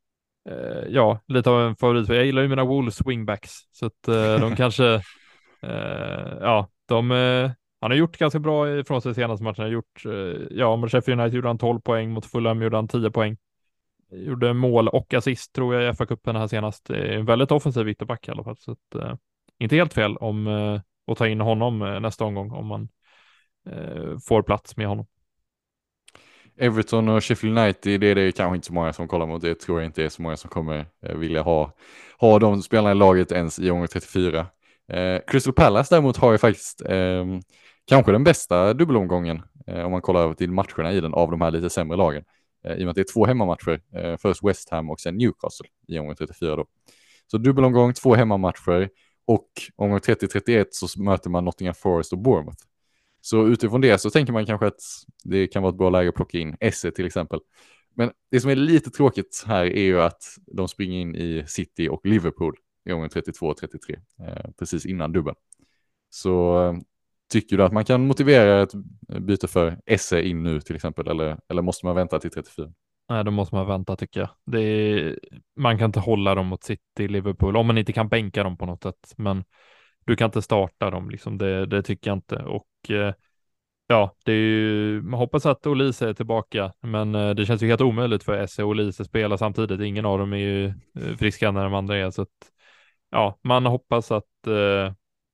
eh, ja, lite av en favorit. Jag gillar ju mina Wolves wingbacks, så att eh, de kanske, eh, ja, de, eh, han har gjort ganska bra ifrån sig senaste matchen. Han har gjort, eh, ja, mot Sheffield United gjorde han tolv poäng, mot Fulham gjorde han tio poäng. Gjorde mål och assist tror jag i F A-cupen här senast. Det är en väldigt offensiv ytterback i alla fall, så att, eh, inte helt fel om eh, att ta in honom eh, nästa omgång om man eh, får plats med honom. Everton och Sheffield United, det är det kanske inte så många som kollar mot. Det tror jag inte är så många som kommer eh, vilja ha, ha de spelarna i laget ens i omgång trettiofyra. Eh, Crystal Palace däremot har ju faktiskt eh, kanske den bästa dubbelomgången eh, om man kollar till matcherna i den av de här lite sämre lagen. Eh, I och med att det är två hemmamatcher, eh, först West Ham och sen Newcastle i omgång trettiofyra då. Så dubbelomgång, två hemmamatcher och omgång trettio trettioett så möter man Nottingham Forest och Bournemouth. Så utifrån det så tänker man kanske att det kan vara ett bra läge att plocka in Esse till exempel. Men det som är lite tråkigt här är ju att de springer in i City och Liverpool i omgång trettiotvå trettiotre, eh, precis innan dubbeln. Så eh, tycker du att man kan motivera ett byte för Esse in nu till exempel, eller, eller måste man vänta till trettiofyra? Nej, då måste man vänta tycker jag. Det är, man kan inte hålla dem mot City, Liverpool, om man inte kan bänka dem på något sätt. Men du kan inte starta dem, liksom. det, det tycker jag inte. Och eh, ja, det är ju, man hoppas att Olise är tillbaka, men eh, det känns ju helt omöjligt för Esse och Olise spela samtidigt. Ingen av dem är ju eh, friska när de andra är, så att ja, man hoppas att eh,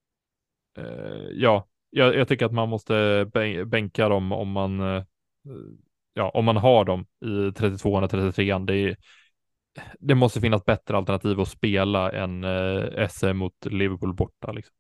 eh, ja, jag, jag tycker att man måste bänka dem om man eh, ja, om man har dem i trettiotvå och trettiotre. Det är, det måste finnas bättre alternativ att spela än eh, S M mot Liverpool borta. Liksom.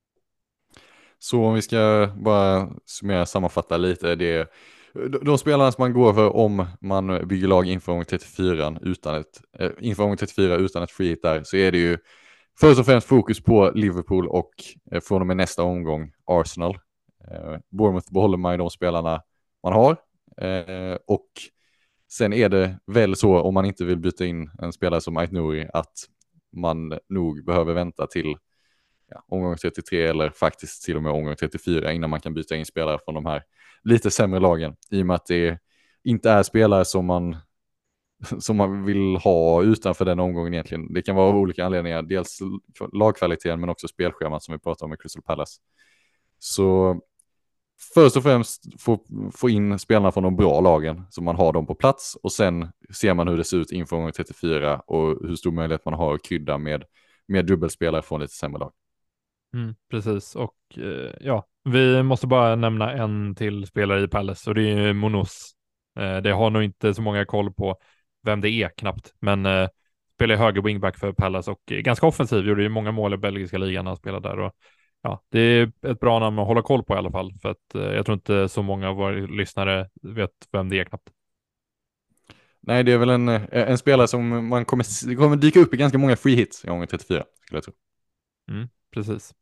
Så om vi ska bara summera, sammanfatta lite, det är de spelarna som man går för om man bygger lag inför omgång trettiofyra utan ett, äh, inför omgång trettiofyra utan ett free hit där, så är det ju först och främst fokus på Liverpool och eh, från och med nästa omgång Arsenal. Eh, Bournemouth behåller man ju de spelarna man har eh, och sen är det väl så om man inte vill byta in en spelare som Aït-Nouri att man nog behöver vänta till ja, omgång trettiotre eller faktiskt till och med omgång trettiofyra innan man kan byta in spelare från de här lite sämre lagen, i och med att det inte är spelare som man som man vill ha utanför den omgången egentligen. Det kan vara av olika anledningar, dels lagkvaliteten men också spelschemat som vi pratade om med Crystal Palace. Så först och främst få, få in spelarna från de bra lagen så man har dem på plats, och sen ser man hur det ser ut inför omgång trettiofyra och hur stor möjlighet man har att krydda med, med dubbelspelare från lite sämre lag. Mm, precis, och eh, ja, vi måste bara nämna en till spelare i Palace och det är Monos. Eh, det har nog inte så många koll på vem det är knappt, men eh, spelar höger wingback för Palace och är ganska offensiv, gjorde ju många mål i belgiska ligan när han spelade där. Och, ja, det är ett bra namn att hålla koll på i alla fall, för att eh, jag tror inte så många av våra lyssnare vet vem det är knappt. Nej, det är väl en, en spelare som man kommer, kommer dyka upp i ganska många free hits i omgång trettiofyra, skulle jag tro. Mm, precis.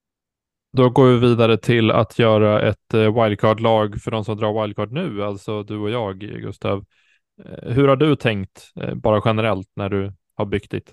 Då går vi vidare till att göra ett wildcard-lag för de som drar wildcard nu, alltså du och jag, Gustav. Hur har du tänkt, bara generellt, när du har byggt ditt?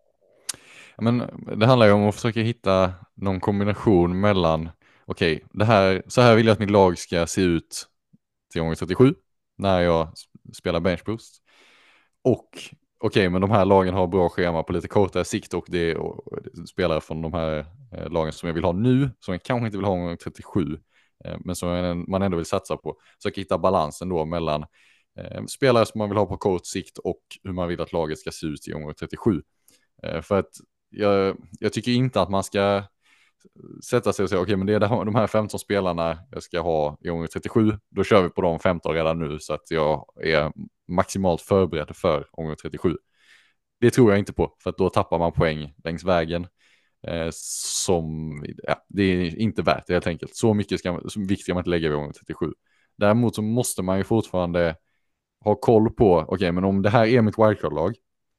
Ja, men det handlar ju om att försöka hitta någon kombination mellan, okej, okay, det här, så här vill jag att mitt lag ska se ut till omgång trettiosju när jag spelar bench boost. Och okej, okay, men de här lagen har bra schema på lite kortare sikt, och det är spelare från de här eh, lagen som jag vill ha nu, som jag kanske inte vill ha omgång trettiosju, eh, men som man ändå vill satsa på. Så jag kan hitta balansen då mellan eh, spelare som man vill ha på kort sikt och hur man vill att laget ska se ut i omgång trettiosju. Eh, för att jag, jag tycker inte att man ska sätta sig och säga okej, okay, men det är de här femton spelarna jag ska ha i omgång trettiosju, då kör vi på de femton redan nu så att jag är maximalt förberedd för omgång trettiosju. Det tror jag inte på, för att då tappar man poäng längs vägen eh, som ja, det är inte värt det helt enkelt. Så mycket ska, så vikt ska man inte lägga vid omgång trettiosju. Däremot så måste man ju fortfarande ha koll på, okej, okay, men om det här är mitt wildcard-lag,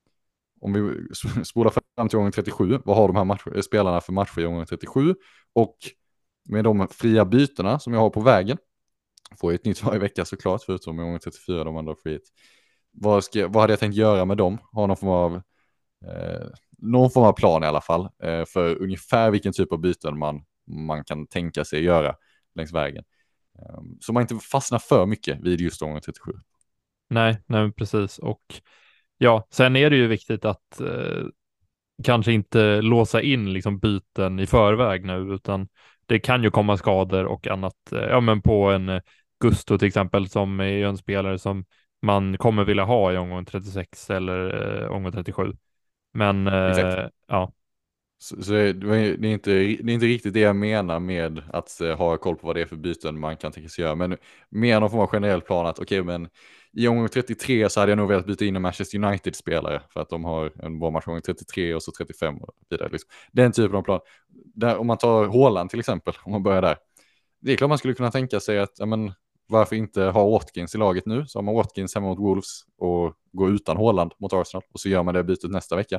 om vi spolar fram till omgång trettiosju, vad har de här match- spelarna för matcher i omgång trettiosju? Och med de fria bytena som jag har på vägen, får jag ett nytt varje vecka såklart, förutom i omgång trettiofyra de andra frihet. Vad, ska, vad hade jag tänkt göra med dem? Ha någon form av, eh, någon form av plan i alla fall, eh, för ungefär vilken typ av byten man, man kan tänka sig göra längs vägen. Eh, så man inte fastnar för mycket vid just omgång trettiosju. Nej, nej precis. Och ja, sen är det ju viktigt att eh, kanske inte låsa in liksom byten i förväg nu, utan det kan ju komma skador och annat. eh, Ja, men på en eh, Gusto till exempel, som är ju en spelare som man kommer vilja ha i omgång trettiosex eller eh, omgång trettiosju. Men Exakt. eh, ja, Så, så det, är det, är inte, det är inte riktigt det jag menar med att eh, ha koll på vad det är för byten man kan tänka sig göra. Men mer någon form av generell plan att okej, men i omgång trettiotre så hade jag nog velat byta in en Manchester United-spelare för att de har en bra match omgång trettiotre och så trettiofem och vidare. Liksom. Den typen av plan. Där, om man tar Haaland till exempel, om man börjar där. Det är klart man skulle kunna tänka sig att ja, men, varför inte ha Watkins i laget nu? Så har man Watkins hemma mot Wolves och går utan Haaland mot Arsenal och så gör man det bytet nästa vecka.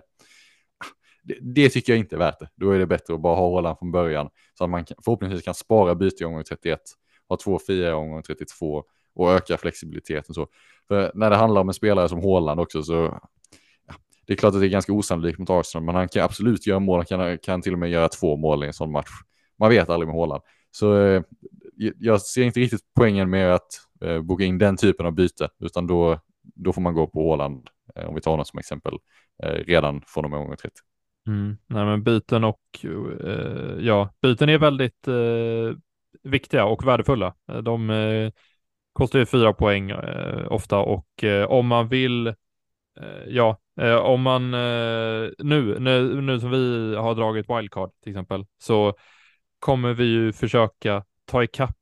Det, det tycker jag inte är värt det. Då är det bättre att bara ha Haaland från början så att man kan, förhoppningsvis kan spara byte i omgång trettioett, ha två fria i omgång trettiotvå och öka flexibiliteten. Så. För när det handlar om en spelare som Haaland också så ja, det är klart att det är ganska osannolikt mot Arsenal, men han kan absolut göra mål, han kan, kan till och med göra två mål i en sån match. Man vet aldrig med Haaland. Så eh, jag ser inte riktigt poängen med att eh, boka in den typen av byte, utan då, då får man gå på Haaland, eh, om vi tar honom som exempel, eh, redan från och med omgång trettio. mm. Nej, men byten och eh, ja, byten är väldigt eh, viktiga och värdefulla. De eh, kostar ju fyra poäng eh, ofta, och eh, om man vill eh, ja, eh, om man eh, nu, nu, nu som vi har dragit wildcard till exempel, så kommer vi ju försöka ta ikapp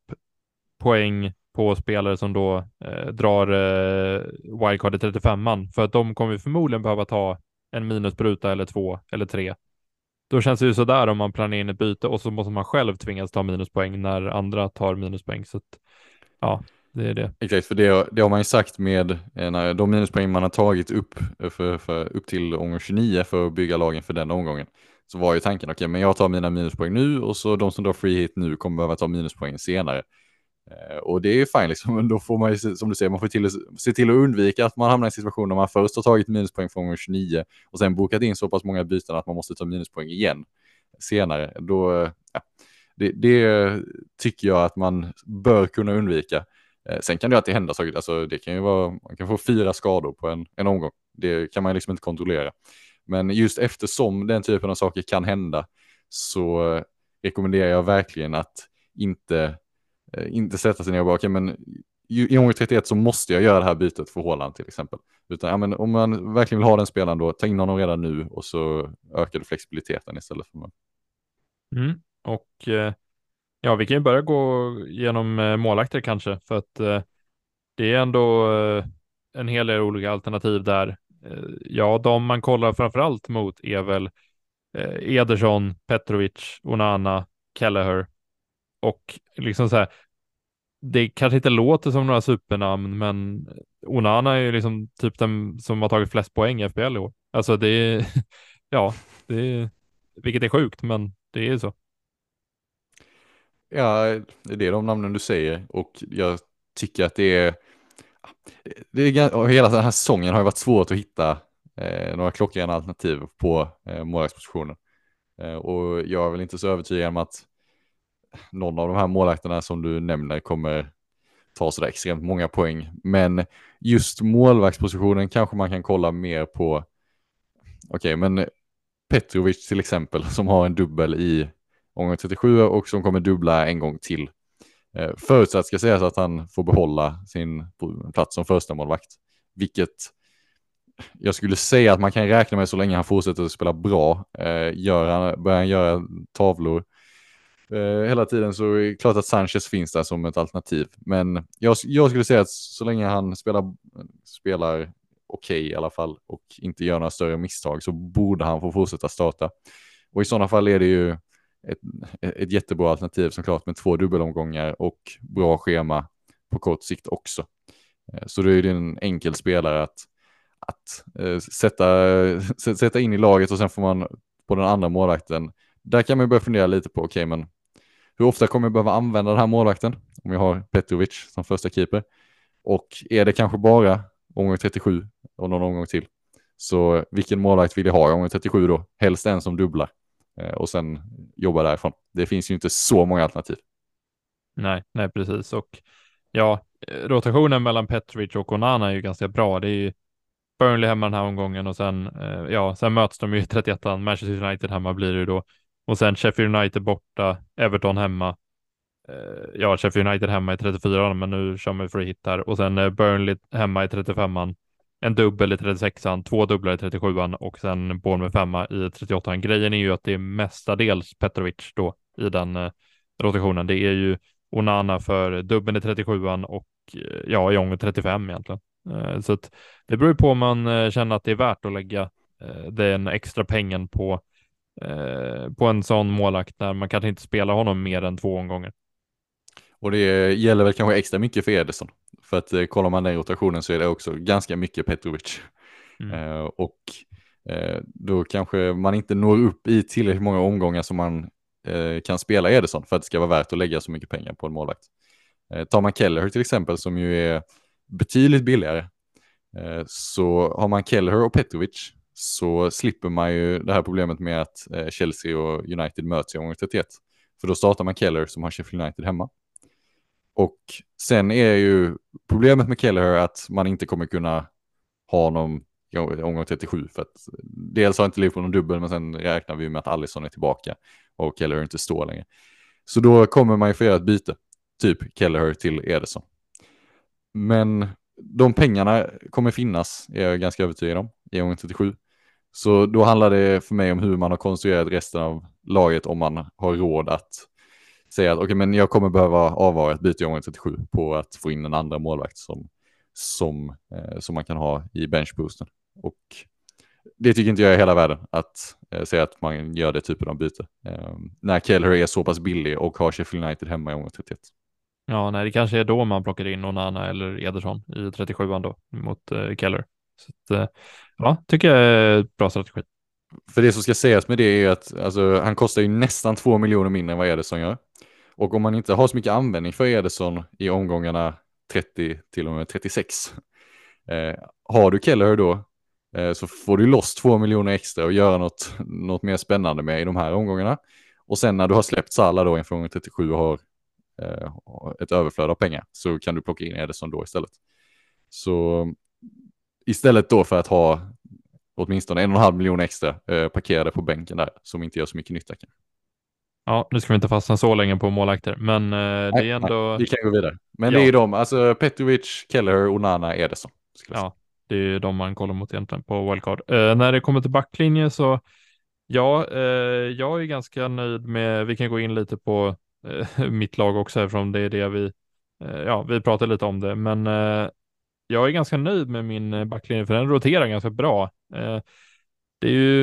poäng på spelare som då eh, drar eh, wildcard i trettiofemman, för att de kommer förmodligen behöva ta en minusbruta eller två eller tre. Då känns det ju sådär om man planerar in ett byte och så måste man själv tvingas ta minuspoäng när andra tar minuspoäng. Så att, ja, det är det. Exakt, för det, det har man ju sagt med eh, när de minuspoäng man har tagit upp, för, för, upp till omgång tjugonio för att bygga lagen för den omgången. Så var ju tanken, okej, okay, men jag tar mina minuspoäng nu och så de som drar free hit nu kommer behöva ta minuspoäng senare. Eh, och det är ju fine liksom, men då får man ju, som du säger, man får till, se till att undvika att man hamnar i en situation där man först har tagit minuspoäng från omgång tjugonio och sen bokat in så pass många byten att man måste ta minuspoäng igen senare. Då, ja, det, det tycker jag att man bör kunna undvika. Sen kan det alltid hända saker, alltså det kan ju vara, man kan få fyra skador på en, en omgång. Det kan man liksom inte kontrollera. Men just eftersom den typen av saker kan hända så rekommenderar jag verkligen att inte, inte sätta sig ner och bara, okay, men i omgång trettioett så måste jag göra det här bytet för Haaland till exempel. Utan ja, men om man verkligen vill ha den spelaren då, ta in honom redan nu och så ökar det flexibiliteten istället för man. Mm. Och eh, ja, vi kan ju börja gå igenom eh, målakter kanske, för att eh, det är ändå eh, en hel del olika alternativ där. Eh, ja, de man kollar framförallt mot är väl eh, Ederson, Petrovic, Onana, Kelleher, och liksom så här, det kanske inte låter som några supernamn, men Onana är ju liksom typ den som har tagit flest poäng i F B L i år. Alltså det är, ja, det är, vilket är sjukt, men det är så. Ja, det är de namnen du säger och jag tycker att det är, det är hela den här säsongen har ju varit svårt att hitta eh, några klockrena alternativ på eh, målvaktspositionen. Eh, och jag är väl inte så övertygad om att någon av de här målvakterna som du nämner kommer ta sådär extremt många poäng. Men just målvaktspositionen kanske man kan kolla mer på. Okej, okay, men Petrovic till exempel som har en dubbel i omgång trettiosju och som kommer dubbla en gång till. Eh, förutsatt ska sägas att han får behålla sin plats som första målvakt. Vilket jag skulle säga att man kan räkna med så länge han fortsätter att spela bra. Eh, gör han, börjar han göra tavlor eh, hela tiden så är det klart att Sanchez finns där som ett alternativ. Men jag, jag skulle säga att så länge han spelar, spelar okej okay, i alla fall och inte gör några större misstag så borde han få fortsätta starta. Och i sådana fall är det ju ett, ett jättebra alternativ som klart med två dubbelomgångar och bra schema på kort sikt också. Så det är ju en enkel spelare att, att äh, sätta, sätta in i laget och sen får man på den andra målvakten. Där kan man börja fundera lite på, okej, okay, men hur ofta kommer jag behöva använda den här målvakten om jag har Petrovic som första keeper? Och är det kanske bara omgång trettiosju och någon omgång till? Så vilken målvakt vill jag ha i omgång trettiosju då? Helst en som dubblar. Och sen jobba därifrån. Det finns ju inte så många alternativ. Nej, nej precis. Och ja, rotationen mellan Petrovic och Onana är ju ganska bra. Det är ju Burnley hemma den här omgången och sen, eh, ja, sen möts de ju i trettioettan. Manchester United hemma blir det ju då. Och sen Sheffield United borta, Everton hemma. Eh, ja, Sheffield United hemma i trettiofyran, men nu kör man ju free hit här. Och sen eh, Burnley hemma i trettiofemman. En dubbel i trettiosexan, två dubblar i trettiosjuan och sen Bournemouth femma i trettioåttan. Grejen är ju att det är mestadels Petrovic då i den eh, rotationen. Det är ju Onana för dubbeln i trettiosjuan och eh, ja, i gång trettiofem egentligen. Eh, så att det beror ju på om man eh, känner att det är värt att lägga eh, den extra pengen på, eh, på en sån målakt när man kanske inte spelar honom mer än två omgångar. Och det gäller väl kanske extra mycket för Ederson. För att eh, kollar man den rotationen så är det också ganska mycket Petrovic. Mm. Eh, och eh, då kanske man inte når upp i tillräckligt många omgångar som man eh, kan spela Ederson för att det ska vara värt att lägga så mycket pengar på en målvakt. Eh, tar man Kelleher till exempel som ju är betydligt billigare, eh, så har man Kelleher och Petrovic så slipper man ju det här problemet med att eh, Chelsea och United möts i omgång trettioett. För då startar man Kelleher som har Sheffield United hemma. Och sen är ju problemet med Kelleher att man inte kommer kunna ha honom i omgång trettiosju för att dels har inte Liverpool någon dubbel, men sen räknar vi med att Alisson är tillbaka och Kelleher inte står längre. Så då kommer man ju få göra ett byte, typ Kelleher till Ederson. Men de pengarna kommer finnas, är jag ganska övertygad om, i omgång trettiosju. Så då handlar det för mig om hur man har konstruerat resten av laget, om man har råd att säga att okej, okay, men jag kommer behöva avvara ett byte i omgång trettiosju på att få in en andra målvakt som, som, eh, som man kan ha i benchboosten. Och det tycker inte jag är hela världen att eh, säga att man gör det typen av byte. Eh, när Kelleher är så pass billig och har Sheffield United hemma i omgång trettioett. Ja, nej, det kanske är då man plockar in Onana eller Ederson i trettiosjuan då mot eh, Kelleher. Så att, eh, ja, tycker jag är en bra strategi. För det som ska sägas med det är att alltså, han kostar ju nästan två miljoner mindre än vad Ederson gör. Och om man inte har så mycket användning för Ederson i omgångarna trettio till och med trettiosex, eh, har du Kelleher då eh, så får du loss två miljoner extra och göra något, något mer spännande med i de här omgångarna. Och sen när du har släppt Salah då inför omgång trettiosju och har eh, ett överflöd av pengar så kan du plocka in Ederson då istället. Så istället då för att ha åtminstone en och en halv miljon extra eh, parkerade på bänken där som inte gör så mycket nytta. Ja, nu ska vi inte fastna så länge på målakter, men eh, nej, det är ändå... Nej, vi kan gå vidare. Men ja. Det är de, alltså Petrovic, Kelleher, Onana, Ederson. Ja, det är de man kollar mot egentligen på wildcard. Eh, när det kommer till backlinje så, ja, eh, jag är ganska nöjd med, vi kan gå in lite på eh, mitt lag också eftersom det är det vi, eh, ja, vi pratar lite om det, men eh, jag är ganska nöjd med min backlinje för den roterar ganska bra. Eh, det är ju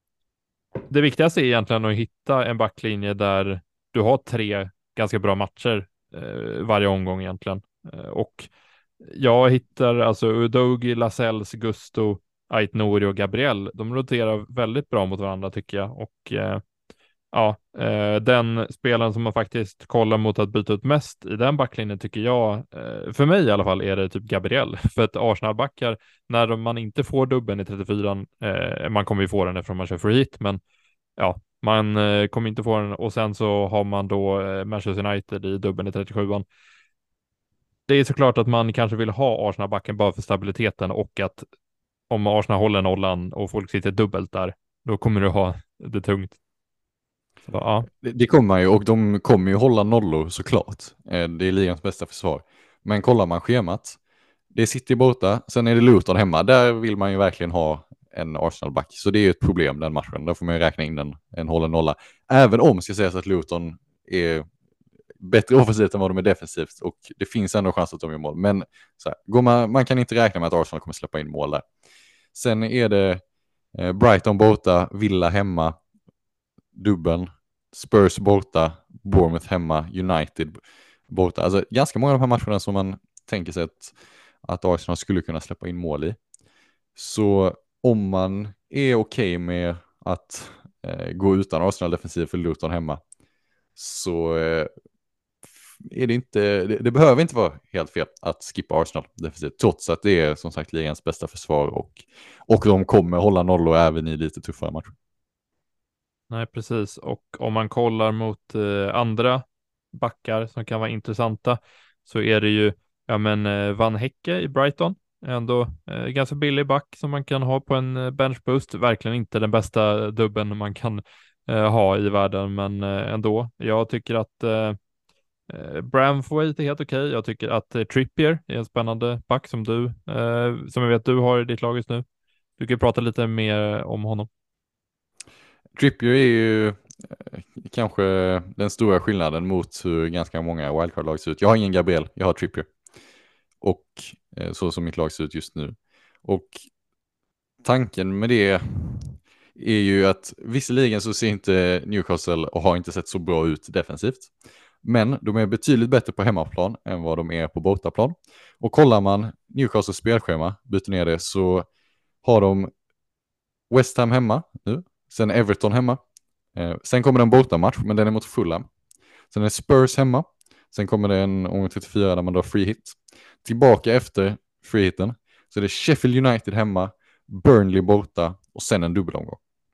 det viktigaste är egentligen att hitta en backlinje där du har tre ganska bra matcher eh, varje omgång egentligen. Eh, och jag hittar alltså Udogi, Lascelles, Gusto, Ait Nouri och Gabriel. De roterar väldigt bra mot varandra tycker jag. Och eh, ja, eh, den spelaren som man faktiskt kollar mot att byta ut mest i den backlinjen tycker jag, eh, för mig i alla fall, är det typ Gabriel. För att Arsenal-backar, när man inte får dubben i trettiofyran, eh, man kommer ju få den eftersom man kör free hit, men ja, man eh, kommer inte få den. Och sen så har man då eh, Manchester United i dubben i trettiosjuan. Det är såklart att man kanske vill ha Arsenal-backen bara för stabiliteten och att om Arsenal håller nollan och folk sitter dubbelt där, då kommer du ha det tungt. Så, ja. det, det kommer man ju, och de kommer ju hålla nollor såklart. Eh, det är ligans bästa försvar. Men kollar man schemat, det är City borta, sen är det Luton hemma. Där vill man ju verkligen ha en Arsenal-back. Så det är ju ett problem den matchen. Då får man ju räkna in en, en hållen nolla. Även om ska sägas att Luton är bättre offensivt än vad de är defensivt. Och det finns ändå chans att de gör mål. Men så här, går man, man kan inte räkna med att Arsenal kommer släppa in mål där. Sen är det eh, Brighton borta, Villa hemma, dubbeln, Spurs borta, Bournemouth hemma, United borta. Alltså ganska många av de här matcherna som man tänker sig att, att Arsenal skulle kunna släppa in mål i. Så om man är okej okay med att eh, gå utan Arsenal defensiv för Luton hemma, så eh, är det inte, det, det behöver inte vara helt fel att skippa Arsenal defensivt, trots att det är som sagt ligans bästa försvar och, och de kommer hålla nollor även i lite tuffare matcher. Nej, precis. Och om man kollar mot eh, andra backar som kan vara intressanta så är det ju ja, men, eh, Van Hecke i Brighton. Ändå eh, ganska billig back som man kan ha på en eh, benchboost. Verkligen inte den bästa dubben man kan eh, ha i världen, men eh, ändå. Jag tycker att eh, eh, Branthwaite är helt okej. Jag tycker att eh, Trippier är en spännande back som du, eh, som jag vet du har i ditt lag just nu. Du kan prata lite mer om honom. Trippier är ju eh, kanske den stora skillnaden mot hur ganska många wildcard-lag ser ut. Jag har ingen Gabriel, jag har Trippier. Och eh, så som mitt lag ser ut just nu. Och tanken med det är ju att visserligen så ser inte Newcastle och har inte sett så bra ut defensivt. Men de är betydligt bättre på hemmaplan än vad de är på bortaplan. Och kollar man Newcastles spelschema, byter ner det, så har de West Ham hemma nu. Sen Everton hemma. Eh, sen kommer det en bortamatch, men den är mot Fulham. Sen är det Spurs hemma. Sen kommer det en omgång trettiofyra där man drar free hit. Tillbaka efter free hiten så är det Sheffield United hemma, Burnley borta och sen en dubbelomgång.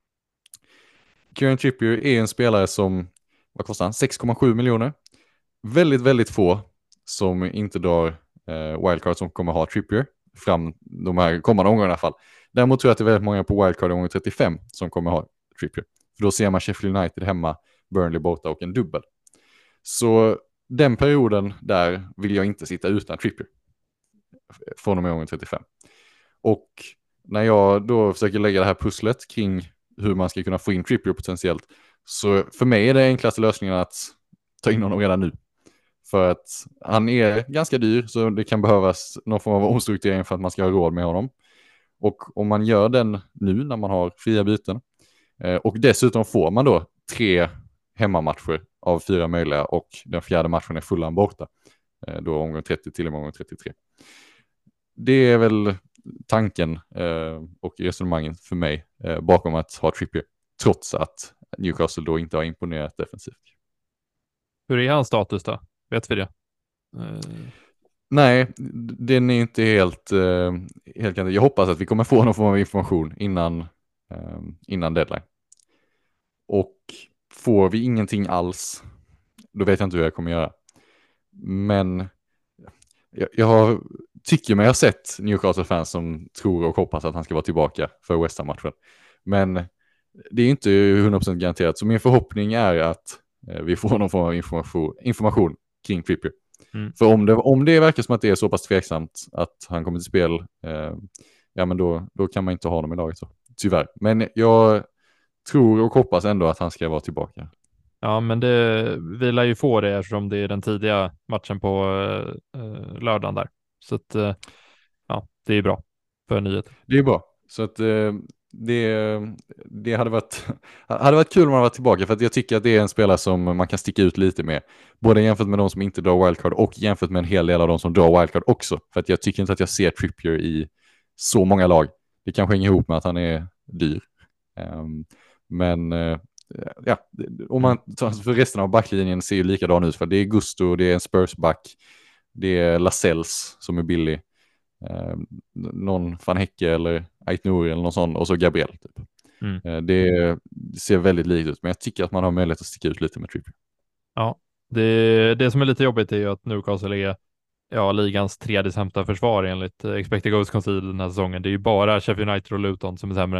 Kieran Trippier är en spelare som, vad kostar han? sex komma sju miljoner. Väldigt, väldigt få som inte drar eh, wildcard som kommer ha Trippier fram de här kommande omgångarna i alla fall. Däremot tror jag att det är väldigt många på wildcard i omgång trettiofem som kommer ha Trippier. För då ser man Sheffield United hemma, Burnley borta och en dubbel. Så den perioden där vill jag inte sitta utan Trippier från och med omgång trettiofem. Och när jag då försöker lägga det här pusslet kring hur man ska kunna få in Trippier potentiellt, så för mig är det enklaste lösningen att ta in honom redan nu. För att han är ganska dyr, så det kan behövas någon form av omstrukturering för att man ska ha råd med honom. Och om man gör den nu när man har fria byten, eh, och dessutom får man då tre hemmamatcher av fyra möjliga och den fjärde matchen är Fulham borta, eh, då omgång trettio till omgång trettiotre. Det är väl tanken eh, och resonemanget för mig eh, bakom att ha Trippier, trots att Newcastle då inte har imponerat defensivt. Hur är hans status då? Vet vi det? Uh... Nej, den är inte helt, eh, helt jag hoppas att vi kommer få någon form av information innan, eh, innan deadline. Och får vi ingenting alls, då vet jag inte hur jag kommer göra. Men jag, jag har, tycker mig ha sett Newcastle-fans som tror och hoppas att han ska vara tillbaka för West Ham-matchen. Men det är inte hundra procent garanterat. Så min förhoppning är att eh, vi får någon form av information, information kring Trippier. Mm. För om det, om det verkar som att det är så pass tveksamt att han kommer till spel, eh, ja men då, då kan man inte ha honom i laget så. Tyvärr. Men jag tror och hoppas ändå att han ska vara tillbaka. Ja, men det, vi lär ju få det eftersom det är den tidiga matchen på eh, lördagen där. Så att, eh, ja, det är bra för nyhet. Det är bra. Så att eh, det, det hade varit, hade varit kul om han var tillbaka, för att jag tycker att det är en spelare som man kan sticka ut lite med. Både jämfört med de som inte drar wildcard och jämfört med en hel del av de som drar wildcard också. För att jag tycker inte att jag ser Trippier i så många lag. Det kanske hänger ihop med att han är dyr. Um, men uh, ja, om man tar för resten av backlinjen ser ju likadan ut. För det är Gusto, det är en Spurs-back, det är Lascelles som är billig. Uh, någon Van Hecke eller Aitnouri eller någon sån, och så Gabriel typ. Mm. Uh, det, det ser väldigt likt ut, men jag tycker att man har möjlighet att sticka ut lite med Trippier. Ja, det, det som är lite jobbigt är ju att Newcastle är ja, ligans tredje sämsta försvar enligt expected goals conceded den här säsongen. Det är ju bara Sheffield United och Luton som är sämre.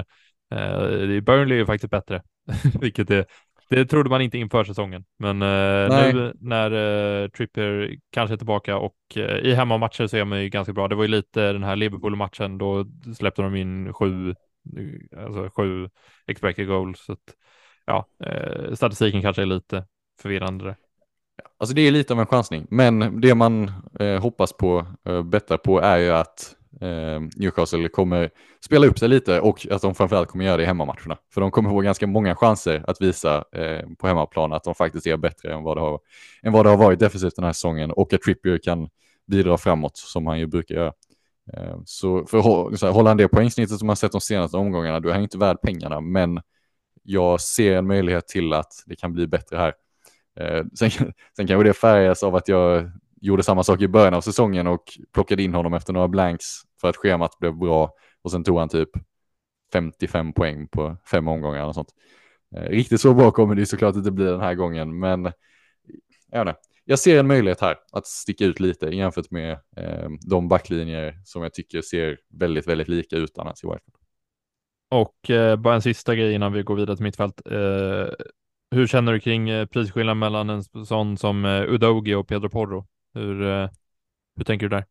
Uh, Burnley är ju faktiskt bättre, vilket är, det trodde man inte inför säsongen. Men uh, nu när uh, Trippier kanske är tillbaka och uh, i hemmamatcher så är man ju ganska bra. Det var ju lite den här Liverpool-matchen, då släppte de in sju, alltså sju expected goals. Så att, ja, uh, statistiken kanske är lite förvirrande. Alltså det är lite av en chansning, men det man uh, hoppas på, uh, bettar på är ju att Eh, Newcastle kommer spela upp sig lite och att de framförallt kommer göra det i hemmamatcherna. För de kommer få ganska många chanser att visa eh, på hemmaplan att de faktiskt är bättre än vad det har, än vad det har varit defensivt den här säsongen, och att Trippier kan bidra framåt som han ju brukar göra. Eh, så för att så här, hålla han det poängsnittet som man sett de senaste omgångarna, då är han inte värd pengarna, men jag ser en möjlighet till att det kan bli bättre här. Eh, sen, sen kanske det färgas av att jag gjorde samma sak i början av säsongen och plockade in honom efter några blanks för att schemat blev bra, och sen tog han typ femtiofem poäng på fem omgångar eller sånt. Eh, riktigt så bra kommer det såklart inte bli den här gången, men jag vet inte, jag ser en möjlighet här att sticka ut lite jämfört med eh, de backlinjer som jag tycker ser väldigt, väldigt lika ut annars i Wildcard. Och eh, bara en sista grej innan vi går vidare till mittfält. Eh, hur känner du kring eh, prisskillnaden mellan en sån som eh, Udogi och Pedro Porro? Hur, eh, hur tänker du där?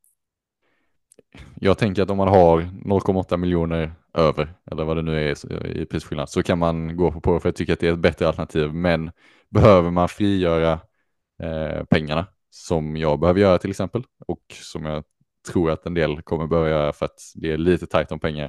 Jag tänker att om man har noll komma åtta miljoner över, eller vad det nu är i prisskillnad, så kan man gå på Porro, för jag tycker att det är ett bättre alternativ. Men behöver man frigöra eh, pengarna, som jag behöver göra till exempel, och som jag tror att en del kommer behöva göra för att det är lite tajt om pengar,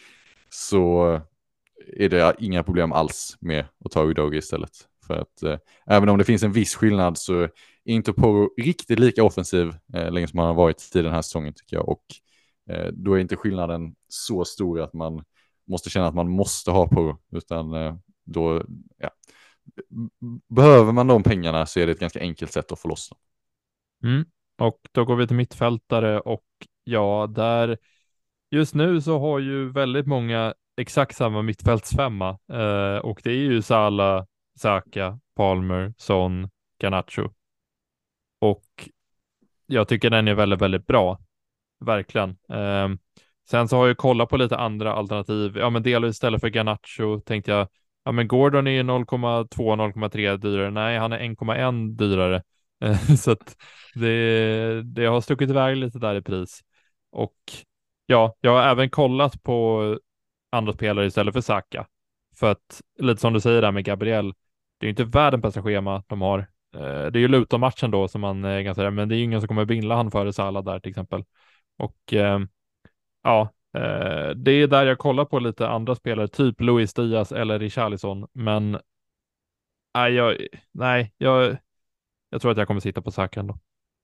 så är det inga problem alls med att ta Udogi istället. För att eh, även om det finns en viss skillnad så är inte Porro riktigt lika offensiv eh, länge som han har varit i den här säsongen tycker jag. Och eh, då är inte skillnaden så stor att man måste känna att man måste ha Porro. Utan eh, då, ja. Behöver man de pengarna så är det ett ganska enkelt sätt att få loss dem. Mm. Och då går vi till mittfältare och ja, där just nu så har ju väldigt många exakt samma mittfältsfemma eh, och det är ju Salah, Saka, Palmer, Son, Garnacho. Och jag tycker den är väldigt, väldigt bra. Verkligen. Eh, sen så har jag kollat på lite andra alternativ. Ja, men delvis istället för Garnacho tänkte jag, ja men Gordon är noll komma två noll komma tre dyrare. Nej, han är en komma ett dyrare. Så att det, det har stuckit iväg lite där i pris. Och ja, jag har även kollat på andra spelare istället för Saka. För att, lite som du säger där med Gabriel, det är ju inte världens bästa schema de har. Eh, Det är ju Luton-matchen då som man är ganska, men det är ju ingen som kommer binda han före Salah där till exempel. Och eh, ja, eh, det är där jag kollar på lite andra spelare, typ Luis Diaz eller Richarlison. Men nej, jag, nej, jag, jag tror att jag kommer sitta på Saka ändå.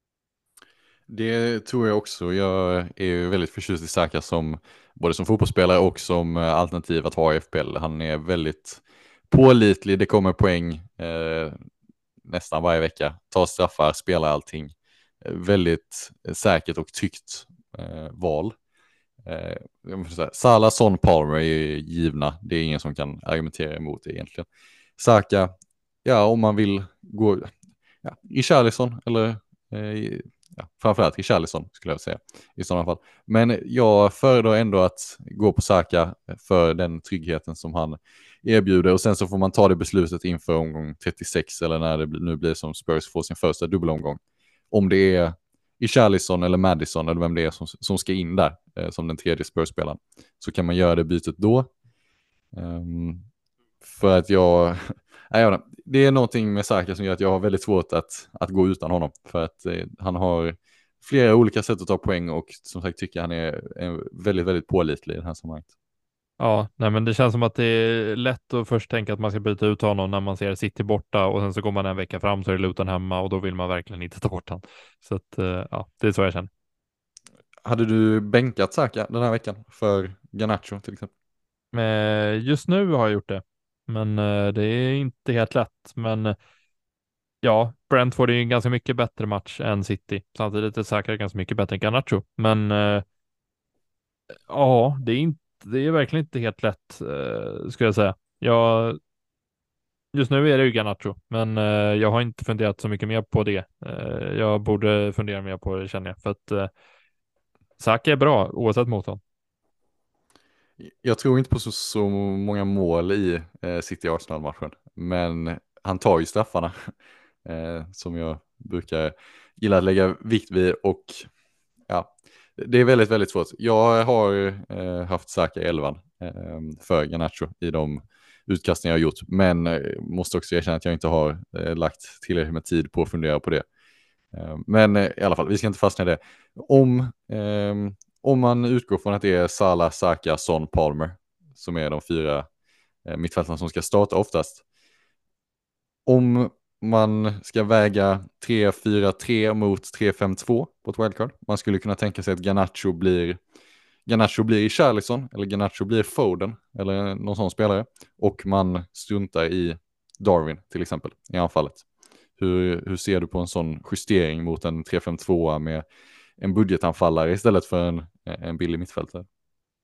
Det tror jag också. Jag är ju väldigt förtjust i Saka som både som fotbollsspelare och som eh, alternativ att ha i F P L. Han är väldigt pålitlig, det kommer poäng eh, nästan varje vecka. Tar straffar, spelar allting. Eh, väldigt säkert och tryggt eh, val. Eh, jag måste säga, Salah, Son, Palmer är givna. Det är ingen som kan argumentera emot det egentligen. Saka, ja om man vill gå ja, i Richarlison eller eh, ja, framförallt Richarlison skulle jag säga i sådana fall. Men jag föredrar ändå att gå på Saka för den tryggheten som han erbjuder, och sen så får man ta det beslutet inför omgång trettiosex eller när det nu blir som Spurs får sin första dubbelomgång. Om det är Richarlison eller Maddison eller vem det är som, som ska in där eh, som den tredje Spurs-spelaren, så kan man göra det bytet då. Um, för att jag Nej, det är någonting med Saka som gör att jag har väldigt svårt att, att gå utan honom. För att eh, han har flera olika sätt att ta poäng och som sagt tycker han är, är väldigt, väldigt pålitlig i det här sammanhanget. Ja, nej men det känns som att det är lätt att först tänka att man ska byta ut honom när man ser City borta och sen så går man en vecka fram så är det Luton hemma och då vill man verkligen inte ta bort honom. Så att, eh, ja, det är så jag känner. Hade du bänkat Saka den här veckan för Garnacho till exempel? Men just nu har jag gjort det. Men eh, det är inte helt lätt. Men eh, ja, Brentford är ju en ganska mycket bättre match än City. Samtidigt är säkert ganska mycket bättre än Garnacho. Men eh, ja, det är, inte, det är verkligen inte helt lätt, eh, skulle jag säga. Jag, just nu är det ju Garnacho, men eh, jag har inte funderat så mycket mer på det. Eh, jag borde fundera mer på det känner jag. För att eh, Saka är bra oavsett motstånd. Jag tror inte på så, så många mål i eh, City-Arsenal-matchen. Men han tar ju straffarna eh, som jag brukar gilla att lägga vikt vid. Och ja, det är väldigt, väldigt svårt. Jag har eh, haft Saka i elvan eh, för Garnacho i de utkastningar jag har gjort. Men eh, måste också erkänna att jag inte har eh, lagt tillräckligt med tid på att fundera på det. Eh, men eh, i alla fall, vi ska inte fastna i det. Om... Eh, Om man utgår från att det är Salah, Saka, Son, Palmer som är de fyra eh, mittfältarna som ska starta oftast. Om man ska väga tre fyra tre mot tre fem två på ett wildcard. Man skulle kunna tänka sig att Garnacho blir Garnacho blir Richarlison eller Garnacho blir Foden eller någon sån spelare. Och man struntar i Darwin till exempel i anfallet. Hur, hur ser du på en sån justering mot en tre fem två med en budgetanfallare istället för en, en billig mittfältare?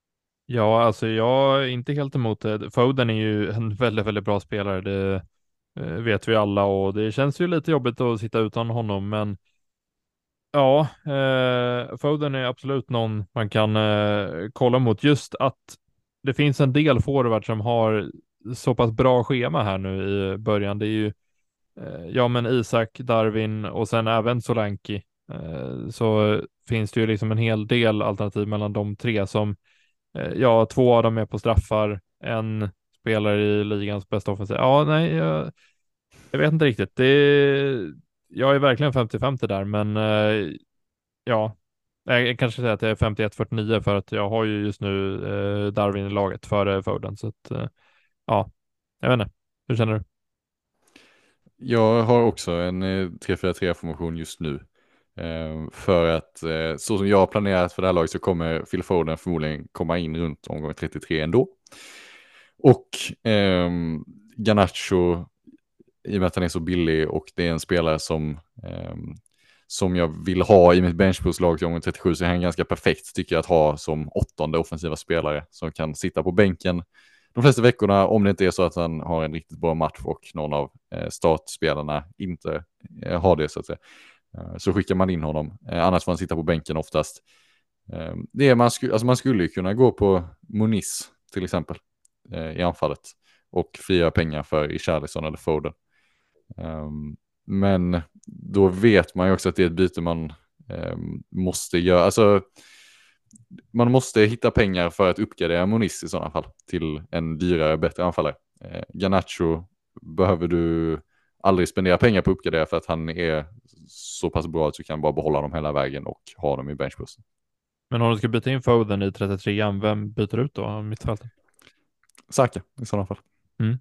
Ja, alltså jag är inte helt emot det. Foden är ju en väldigt, väldigt bra spelare. Det, eh, vet vi alla, och det känns ju lite jobbigt att sitta utan honom, men ja, eh, Foden är absolut någon man kan eh, kolla mot. Just att det finns en del forwards som har så pass bra schema här nu i början. Det är ju eh, ja, men Isak, Darwin och sen även Solanke. Eh, så finns det ju liksom en hel del alternativ mellan de tre som, eh, ja, två av dem är på straffar, en spelar i ligans bästa offensiv. Ja, nej, jag, jag vet inte riktigt. Det, jag är verkligen femtio femtio där, men eh, ja, jag kanske säger att det är femtioett fyrtionio för att jag har ju just nu eh, Darwin i laget före Foden. Så att, eh, ja, jag vet inte. Hur känner du? Jag har också en eh, tre fyra tre-formation just nu. Eh, för att eh, så som jag har planerat för det här laget så kommer Phil Foden förmodligen komma in runt omgång trettiotre ändå. Och eh, Garnacho, i och med att han är så billig och det är en spelare som, eh, som jag vill ha i mitt benchboost-lag till omgång trettiosju, så är han ganska perfekt tycker jag att ha som åttonde offensiva spelare som kan sitta på bänken de flesta veckorna, om det inte är så att han har en riktigt bra match och någon av eh, startspelarna inte eh, har det så att säga. Eh, så skickar man in honom. Eh, annars får han sitta på bänken oftast. Eh, det är man, sku- alltså man skulle ju kunna gå på Muniz till exempel eh, i anfallet och frigöra pengar för Richarlison eller Foden. Eh, men då vet man ju också att det är ett byte man eh, måste göra. Alltså man måste hitta pengar för att uppgradera Muniz i sådana fall till en dyrare, bättre anfallare. Eh, Garnacho behöver du aldrig spendera pengar på att uppgradera för att han är så pass bra att du kan bara behålla dem hela vägen och ha dem i benchboosten. Men om du ska byta in Foden i trettiotrean, vem byter ut då? Mittfältet? Saka i sådana fall. Mm.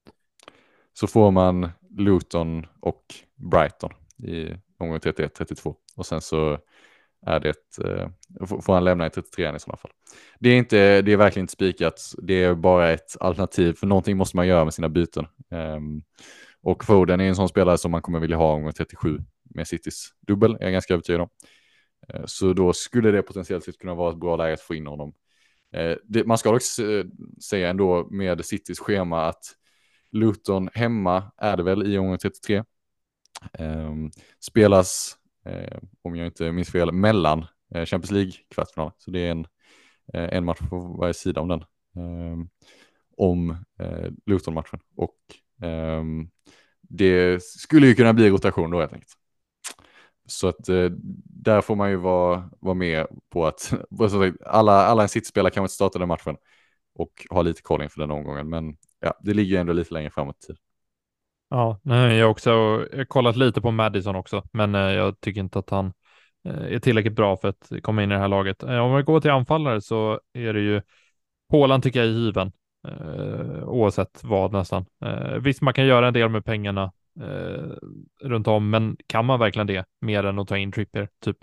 Så får man Luton och Brighton i omgång trettioett trettiotvå. Och sen så är det ett, eh, får han lämna i trettiotrean i sådana fall. Det är, inte, det är verkligen inte spikat. Det är bara ett alternativ. För någonting måste man göra med sina byten. Um, och Foden är en sån spelare som man kommer vilja ha omgång trettiosju med Citys dubbel. Jag är ganska övertygad om. Uh, så då skulle det potentiellt sett kunna vara ett bra läge att få in honom. Uh, det, man ska också uh, säga ändå med Citys schema att Luton hemma är det väl i omgång trettiotre. Um, spelas, uh, om jag inte minns fel, mellan uh, Champions League-kvartsfinal. Så det är en, uh, en match på varje sida om den. Um, om uh, Luton-matchen. Och um, det skulle ju kunna bli rotation då helt enkelt. Så att uh, där får man ju vara, vara med på att alla, alla en sittspelare kan inte starta den matchen och ha lite koll inför den omgången. Men ja, det ligger ändå lite längre framåt i tid. Ja, nej, jag har också jag har kollat lite på Maddison också, men eh, jag tycker inte att han eh, är tillräckligt bra för att komma in i det här laget. Eh, om vi går till anfallare så är det ju Haaland tycker jag är given, eh, oavsett vad nästan. Eh, visst, man kan göra en del med pengarna eh, runt om, men kan man verkligen det mer än att ta in Trippier, typ?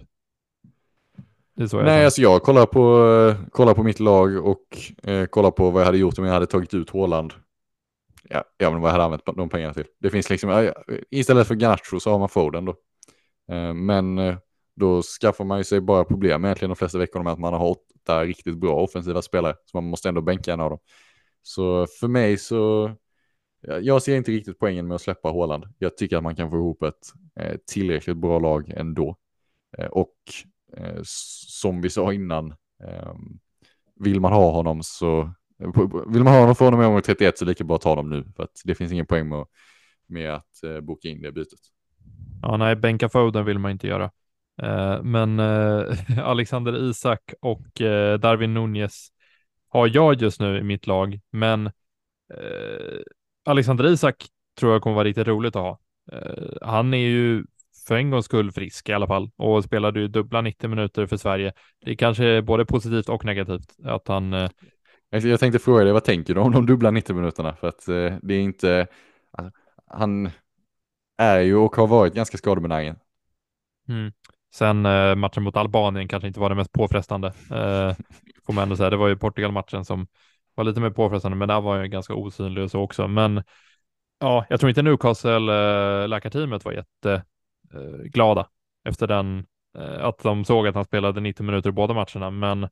Det är så jag Nej, känner. alltså jag kollar på, kollar på mitt lag och eh, kollar på vad jag hade gjort om jag hade tagit ut Haaland. Ja, ja, men vad jag hade använt de pengarna till. Det finns liksom, ja, istället för Garnacho så har man Foden då. Eh, men eh, då skaffar man ju sig bara problem egentligen de flesta veckorna med att man har åtta riktigt bra offensiva spelare. Så man måste ändå bänka en av dem. Så för mig så, ja, jag ser inte riktigt poängen med att släppa Haaland. Jag tycker att man kan få ihop ett eh, tillräckligt bra lag ändå. Eh, och eh, som vi sa innan, eh, vill man ha honom så vill man ha honom för honom i omgång trettioett så lika bra att ta dem nu. För att det finns ingen poäng med, med att eh, boka in det bytet. Ja, nej, bänka Foden vill man inte göra. Eh, men eh, Alexander Isak och eh, Darwin Núñez har jag just nu i mitt lag, men eh, Alexander Isak tror jag kommer vara riktigt roligt att ha. Eh, han är ju för en gångs skull frisk i alla fall och spelade ju dubbla nittio minuter för Sverige. Det är kanske både positivt och negativt att han... Eh... Jag tänkte fråga dig, vad tänker du om de dubbla nittio minuterna? För att eh, det är inte... Alltså, han är ju och har varit ganska skadebenägen. Mm. Sen eh, matchen mot Albanien kanske inte var det mest påfrestande. Eh, får man ändå säga. Det var ju Portugal-matchen som var lite mer påfrestande, men där var jag ganska osynlig och så också. Men ja, jag tror inte Newcastle-läkarteamet var jätteglada eh, efter den, eh, att de såg att han spelade nittio minuter i båda matcherna. Men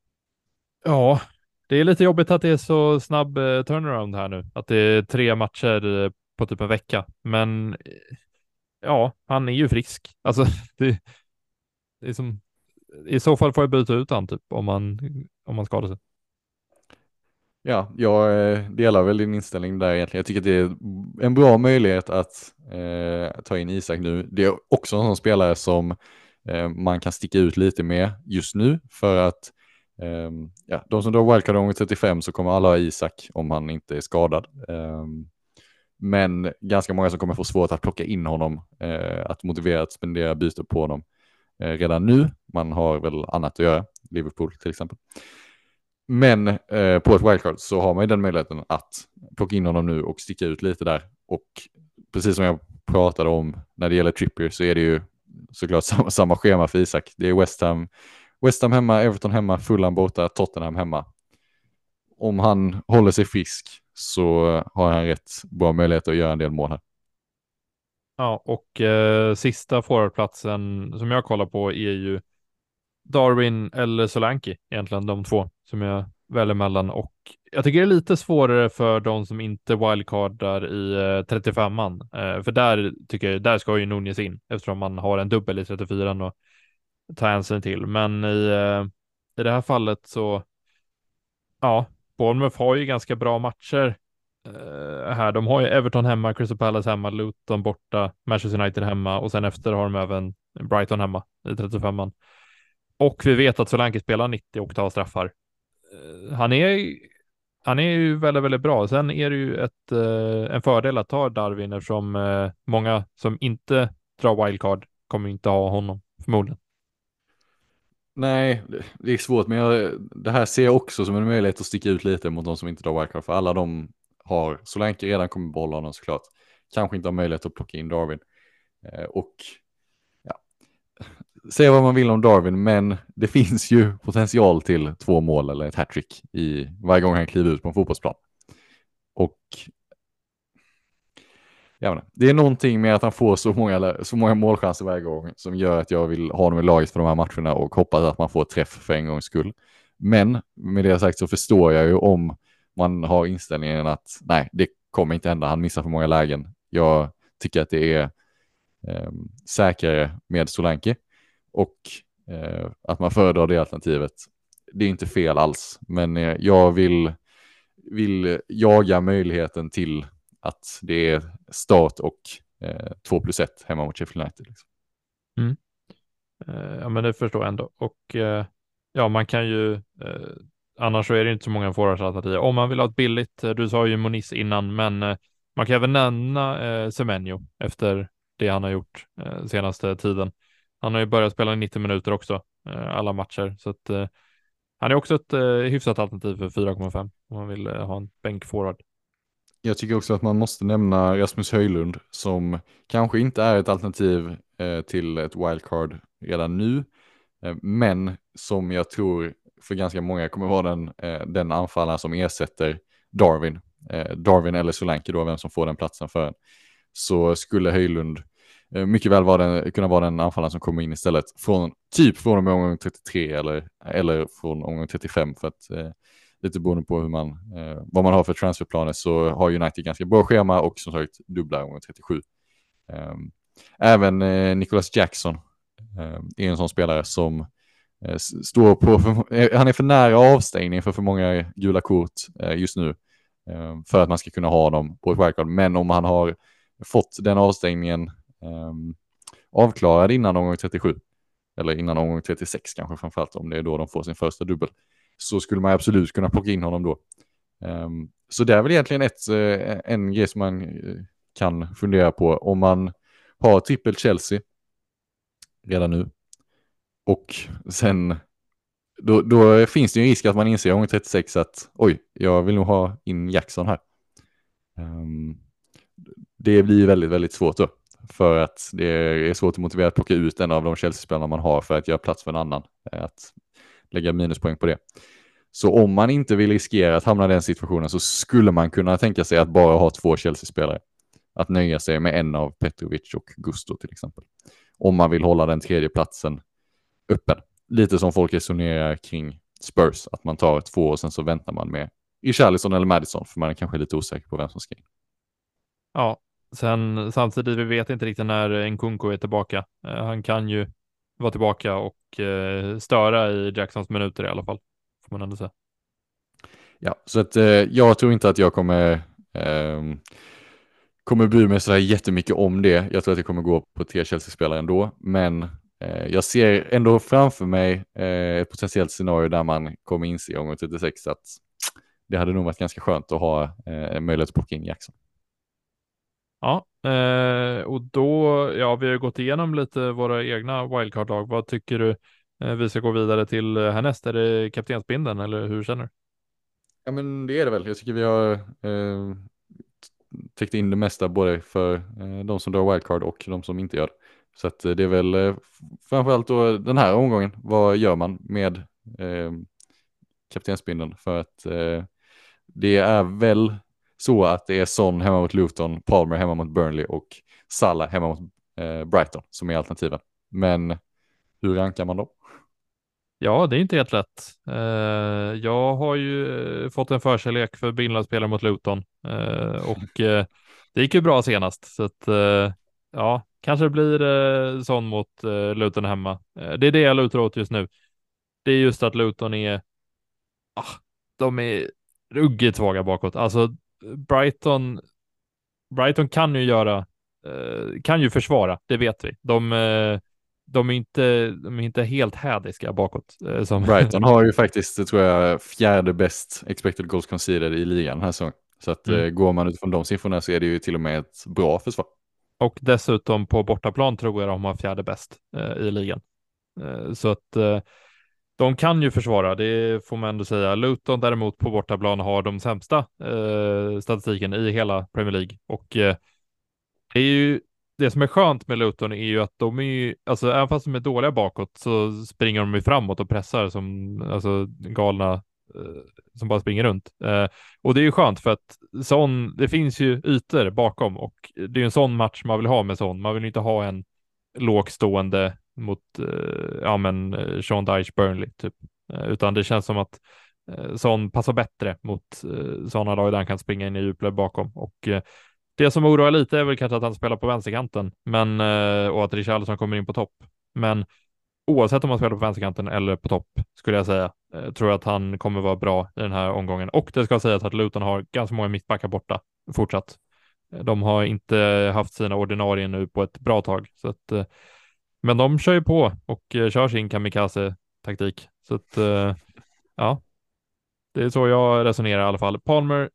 ja, det är lite jobbigt att det är så snabb eh, turnaround här nu. Att det är tre matcher på typ en vecka. Men ja, han är ju frisk. Alltså, det, det är som, i så fall får jag byta ut han typ om man, om man skadar sig. Ja, jag eh, delar väl din inställning där egentligen. Jag tycker att det är en bra möjlighet att eh, ta in Isak nu. Det är också en sån spelare som eh, man kan sticka ut lite med just nu för att eh, ja, de som drar wildcard gånger trettiofem så kommer alla ha Isak om han inte är skadad. Eh, men ganska många som kommer få svårt att plocka in honom, eh, att motivera att spendera byte på honom eh, redan nu. Man har väl annat att göra, Liverpool till exempel. Men eh, på ett wildcard så har man ju den möjligheten att plocka in honom nu och sticka ut lite där. Och precis som jag pratade om när det gäller Trippier så är det ju såklart samma, samma schema för Isak. Det är West Ham, West Ham hemma, Everton hemma, Fulham borta, Tottenham hemma. Om han håller sig frisk så har han rätt bra möjlighet att göra en del mål här. Ja, och eh, sista forwardplatsen som jag kollar på är ju Darwin eller Solanke, egentligen de två som jag väljer mellan. Och jag tycker det är lite svårare för de som inte wildcardar i eh, trettiofemman. Eh, för där tycker jag, där ska ju Nunez in eftersom man har en dubbel i trettiofyran och ta hänsyn till. Men i, eh, i det här fallet så, ja, Bournemouth har ju ganska bra matcher eh, här. De har ju Everton hemma, Crystal Palace hemma, Luton borta, Manchester United hemma och sen efter har de även Brighton hemma i trettiofemman. Och vi vet att Solanke spelar nittio och tar straffar. Uh, han är han är ju väldigt, väldigt bra. Sen är det ju ett, uh, en fördel att ta Darwin eftersom uh, många som inte drar wildcard kommer inte ha honom förmodligen. Nej, det är svårt, men jag, det här ser jag också som en möjlighet att sticka ut lite mot de som inte drar wildcard. För alla de har, Solanke redan kommer bolla honom såklart. Kanske inte har möjlighet att plocka in Darwin. Eh, och ja, säga vad man vill om Darwin, men det finns ju potential till två mål eller ett hattrick i varje gång han kliver ut på en fotbollsplan. Och ja, men, det är någonting med att han får så många, så många målchanser varje gång som gör att jag vill ha honom i laget för de här matcherna och hoppas att man får träff för en gångs skull. Men med det sagt så förstår jag ju om man har inställningen att nej, det kommer inte hända. Han missar för många lägen. Jag tycker att det är eh, säkrare med Solanke och eh, att man föredrar det alternativet. Det är inte fel alls, men eh, jag vill, vill jaga möjligheten till att det är start och eh, två plus ett hemma mot Sheffield United. Liksom. Mm. Uh, ja, men det förstår jag ändå. Och uh, ja, man kan ju uh, annars så är det inte så många forwardsalternativ. Om man vill ha ett billigt, uh, du sa ju Moniz innan, men uh, man kan även nämna uh, Semenyo efter det han har gjort uh, senaste tiden. Han har ju börjat spela nittio minuter också, uh, alla matcher. Så att uh, han är också ett uh, hyfsat alternativ för fyra komma fem om man vill uh, ha en bänkforward. Jag tycker också att man måste nämna Rasmus Höjlund som kanske inte är ett alternativ eh, till ett wildcard redan nu. Eh, men som jag tror för ganska många kommer vara den, eh, den anfallaren som ersätter Darwin. Eh, Darwin eller Solanke då, vem som får den platsen för en. Så skulle Höjlund eh, mycket väl vara den, kunna vara den anfallaren som kommer in istället. Från, typ från omgång trettiotre eller, eller från omgång trettiofem för att eh, lite beroende på hur man, eh, vad man har för transferplaner så har United ganska bra schema och som sagt dubbla gånger trettiosju. Eh, även eh, Nicholas Jackson eh, är en sån spelare som eh, står på, för, eh, han är för nära avstängning för för många gula kort eh, just nu eh, för att man ska kunna ha dem på ett wildcard. Men om han har fått den avstängningen eh, avklarad innan omgång trettiosju eller innan omgång trettiosex kanske framförallt om det är då de får sin första dubbel, så skulle man absolut kunna plocka in honom då. Um, så det är väl egentligen ett, uh, en grej som man uh, kan fundera på om man har trippel Chelsea redan nu. Och sen då, då finns det ju en risk att man inser gång trettiosex att oj, jag vill nog ha in Jackson här. Um, det blir väldigt, väldigt svårt då. För att det är svårt att motivera att plocka ut en av de Chelsea-spelarna man har för att göra plats för en annan. Att lägga minuspoäng på det. Så om man inte vill riskera att hamna i den situationen så skulle man kunna tänka sig att bara ha två Chelsea-spelare. Att nöja sig med en av Petrovic och Gusto till exempel. Om man vill hålla den tredje platsen öppen. Lite som folk resonerar kring Spurs. Att man tar två och sen så väntar man med Richarlison eller Maddison för man är kanske lite osäker på vem som ska in. Ja, sen samtidigt, vi vet inte riktigt när Nkunku är tillbaka. Eh, han kan ju vara tillbaka och eh, störa i Jacksons minuter i alla fall, får man ändå säga. Ja, så att eh, jag tror inte att jag kommer ehm, kommer bry mig sådär jättemycket om det. Jag tror att jag kommer gå på tre Chelsea-spelare ändå, men eh, jag ser ändå framför mig eh, ett potentiellt scenario där man kommer inse i omgång trettiosex att det hade nog varit ganska skönt att ha eh, möjlighet att plocka in Jackson. Ja, eh, och då, ja, vi har gått igenom lite våra egna wildcard-lag. Vad tycker du eh, vi ska gå vidare till eh, härnäst? Är det kaptensbindeln eller hur känner du? Ja, men det är det väl. Jag tycker vi har eh, täckt in det mesta både för eh, de som drar wildcard och de som inte gör det. Så att eh, det är väl eh, framförallt då den här omgången. Vad gör man med eh, kaptensbindeln? För att eh, det är väl så att det är Son hemma mot Luton, Palmer hemma mot Burnley och Salah hemma mot eh, Brighton som är alternativen. Men hur rankar man då? Ja, det är inte helt lätt. Eh, jag har ju eh, fått en förkärlek för Binland-spelare mot Luton eh, och eh, det gick ju bra senast. Så att, eh, ja, kanske det blir eh, sån mot eh, Luton hemma. Eh, det är det jag lutar åt just nu. Det är just att Luton är, ah, de är ruggigt svaga bakåt. Alltså Brighton, Brighton kan ju göra, eh, kan ju försvara, det vet vi. De, eh, de är inte, de är inte helt hädiska bakåt. Eh, som Brighton har ju faktiskt, tror jag, fjärde bäst expected goals conceded i ligan den här säsongen. Så att Mm. eh, går man utifrån de siffrorna så är det ju till och med ett bra försvar. Och dessutom på bortaplan tror jag de har fjärde bäst eh, i ligan. Eh, så att eh, de kan ju försvara, det får man ändå säga. Luton däremot på bortaplan har de sämsta eh, statistiken i hela Premier League. Och eh, det är ju det som är skönt med Luton är ju att de är ju, alltså även fast de är dåliga bakåt så springer de ju framåt och pressar som alltså galna eh, som bara springer runt. Eh, och det är ju skönt för att sån, det finns ju ytor bakom och det är ju en sån match man vill ha med sån. Man vill inte ha en lågstående mot eh, ja men eh, Sean Dyche Burnley typ. Eh, utan det känns som att eh, sån passar bättre mot eh, sådana lag där han kan springa in i djupled bakom och eh, det som oroar lite är väl kanske att han spelar på vänsterkanten, men eh, och att Richarlison kommer in på topp. Men oavsett om han spelar på vänsterkanten eller på topp skulle jag säga, eh, tror jag att han kommer vara bra i den här omgången. Och det ska sägas att Luton har ganska många mittbackar borta fortsatt. Eh, De har inte haft sina ordinarie nu på ett bra tag, så att, eh, men de kör ju på och eh, kör sin kamikaze-taktik. Så att, eh, ja, det är så jag resonerar i alla fall. Palmer,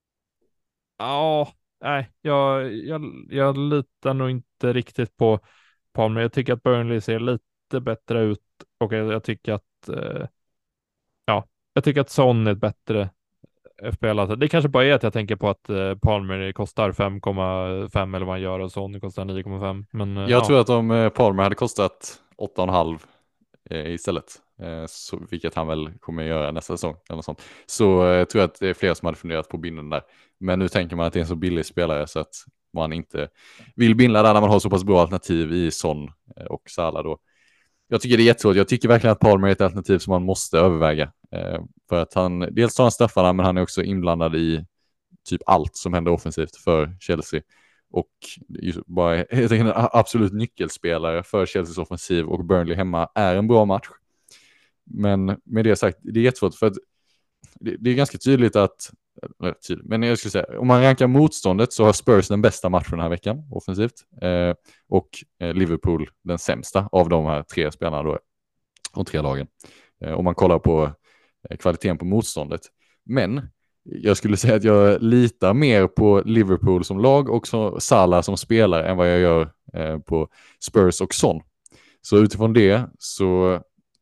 ja, nej, jag, jag, jag litar nog inte riktigt på Palmer. Jag tycker att Burnley ser lite bättre ut och jag, jag tycker att eh, ja, jag tycker att Son är ett bättre F P L. Alltså, det kanske bara är att jag tänker på att eh, Palmer kostar fem komma fem eller vad han gör och Son kostar nio komma fem. Men eh, Jag ja. tror att om eh, Palmer hade kostat åtta komma fem eh, istället, eh, så, vilket han väl kommer göra nästa säsong, eller något sånt, så eh, tror jag att det är fler som hade funderat på binden där. Men nu tänker man att det är en så billig spelare så att man inte vill binda där när man har så pass bra alternativ i Son eh, och Salah då. Jag tycker det är jättesvårt. Jag tycker verkligen att Palmer är ett alternativ som man måste överväga. Eh, för att han, dels tar han straffarna, men han är också inblandad i typ allt som händer offensivt för Chelsea. Och just bara en absolut nyckelspelare för Chelseas offensiv, och Burnley hemma är en bra match. Men med det sagt, det är jättesvårt för att det, det är ganska tydligt att, men jag skulle säga, om man rankar motståndet så har Spurs den bästa matchen den här veckan offensivt, eh, och eh, Liverpool den sämsta av de här tre spelarna då, och tre lagen. Eh, om man kollar på eh, kvaliteten på motståndet. Men jag skulle säga att jag litar mer på Liverpool som lag och så Salah som spelare än vad jag gör eh, på Spurs och Son. Så utifrån det så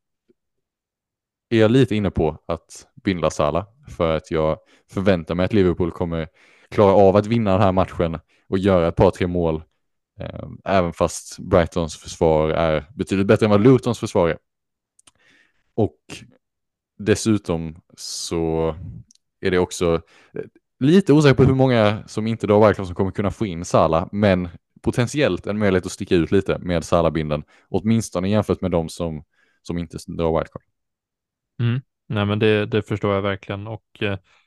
är jag lite inne på att binda Salah, för att jag förväntar mig att Liverpool kommer klara av att vinna den här matchen och göra ett par tre mål, eh, även fast Brightons försvar är betydligt bättre än vad Lutons försvar är. Och dessutom så är det också lite osäker på hur många som inte drar wildcard som kommer kunna få in Salah, men potentiellt en möjlighet att sticka ut lite med Salah-binden, åtminstone jämfört med de som, som inte drar wildcard. Mm. Nej, men det, det förstår jag verkligen och eh,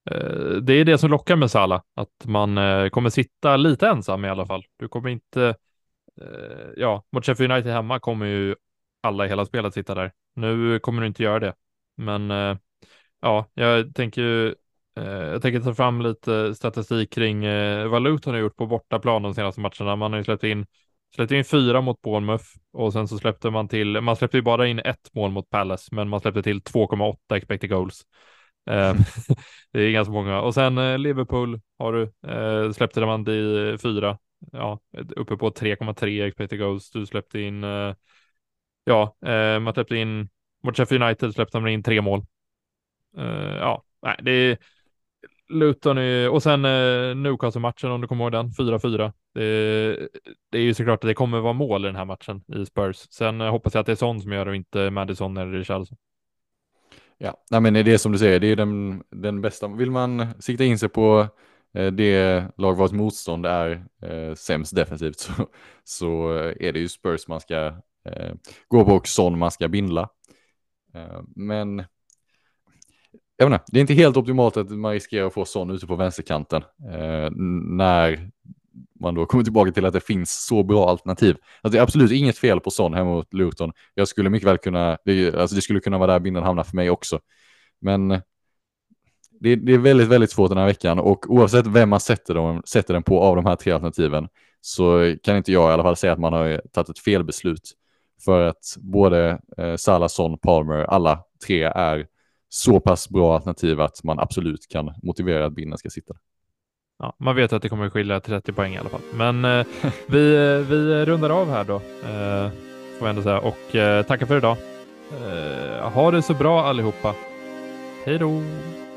eh, det är det som lockar med Salah, att man eh, kommer sitta lite ensam i alla fall. Du kommer inte, eh, ja, mot Sheffield United hemma kommer ju alla i hela spelet sitta där. Nu kommer du inte göra det, men eh, ja, jag tänker ju eh, jag tänker ta fram lite statistik kring eh, vad Luton har gjort på bortaplan de senaste matcherna. Man har ju släppt in släppte in fyra mot Bournemouth och sen så släppte man till, man släppte ju bara in ett mål mot Palace, men man släppte till två komma åtta expected goals. Eh, det är ganska många. Och sen eh, Liverpool har du, eh, släppte man till fyra, ja, uppe på tre komma tre expected goals. Du släppte in, eh, ja, eh, man släppte in, mot Sheffield United släppte man in tre mål. Eh, ja, nej, det är Luton är, och sen eh, Newcastle-matchen om du kommer ihåg den, fyra fyra. Det, det är ju såklart att det kommer vara mål i den här matchen i Spurs. Sen eh, hoppas jag att det är Son som gör och inte Madison eller Richarlison. Ja, nej, men det är det som du säger, det är den, den bästa. Vill man sikta in sig på eh, det lag vars motstånd är eh, sämst defensivt så, så är det ju Spurs man ska eh, gå på och Son man ska bindla. Eh, men jag vet inte, det är inte helt optimalt att man riskerar att få Son ute på vänsterkanten eh, när man då kommer tillbaka till att det finns så bra alternativ. Alltså det är absolut inget fel på Son hemma mot Luton. Jag skulle mycket väl kunna, det, alltså det skulle kunna vara där binden hamnar för mig också. Men det, det är väldigt, väldigt svårt den här veckan och oavsett vem man sätter, dem, sätter den på av de här tre alternativen så kan inte jag i alla fall säga att man har tagit ett felbeslut. För att både eh, Salah, Son, Palmer, alla tre är så pass bra alternativ att man absolut kan motivera att binden ska sitta. Ja, man vet att det kommer att skilja trettio poäng i alla fall. Men eh, vi, vi rundar av här då, eh, får jag ändå säga. Och eh, tackar för idag. Eh, ha det så bra allihopa. Hej då!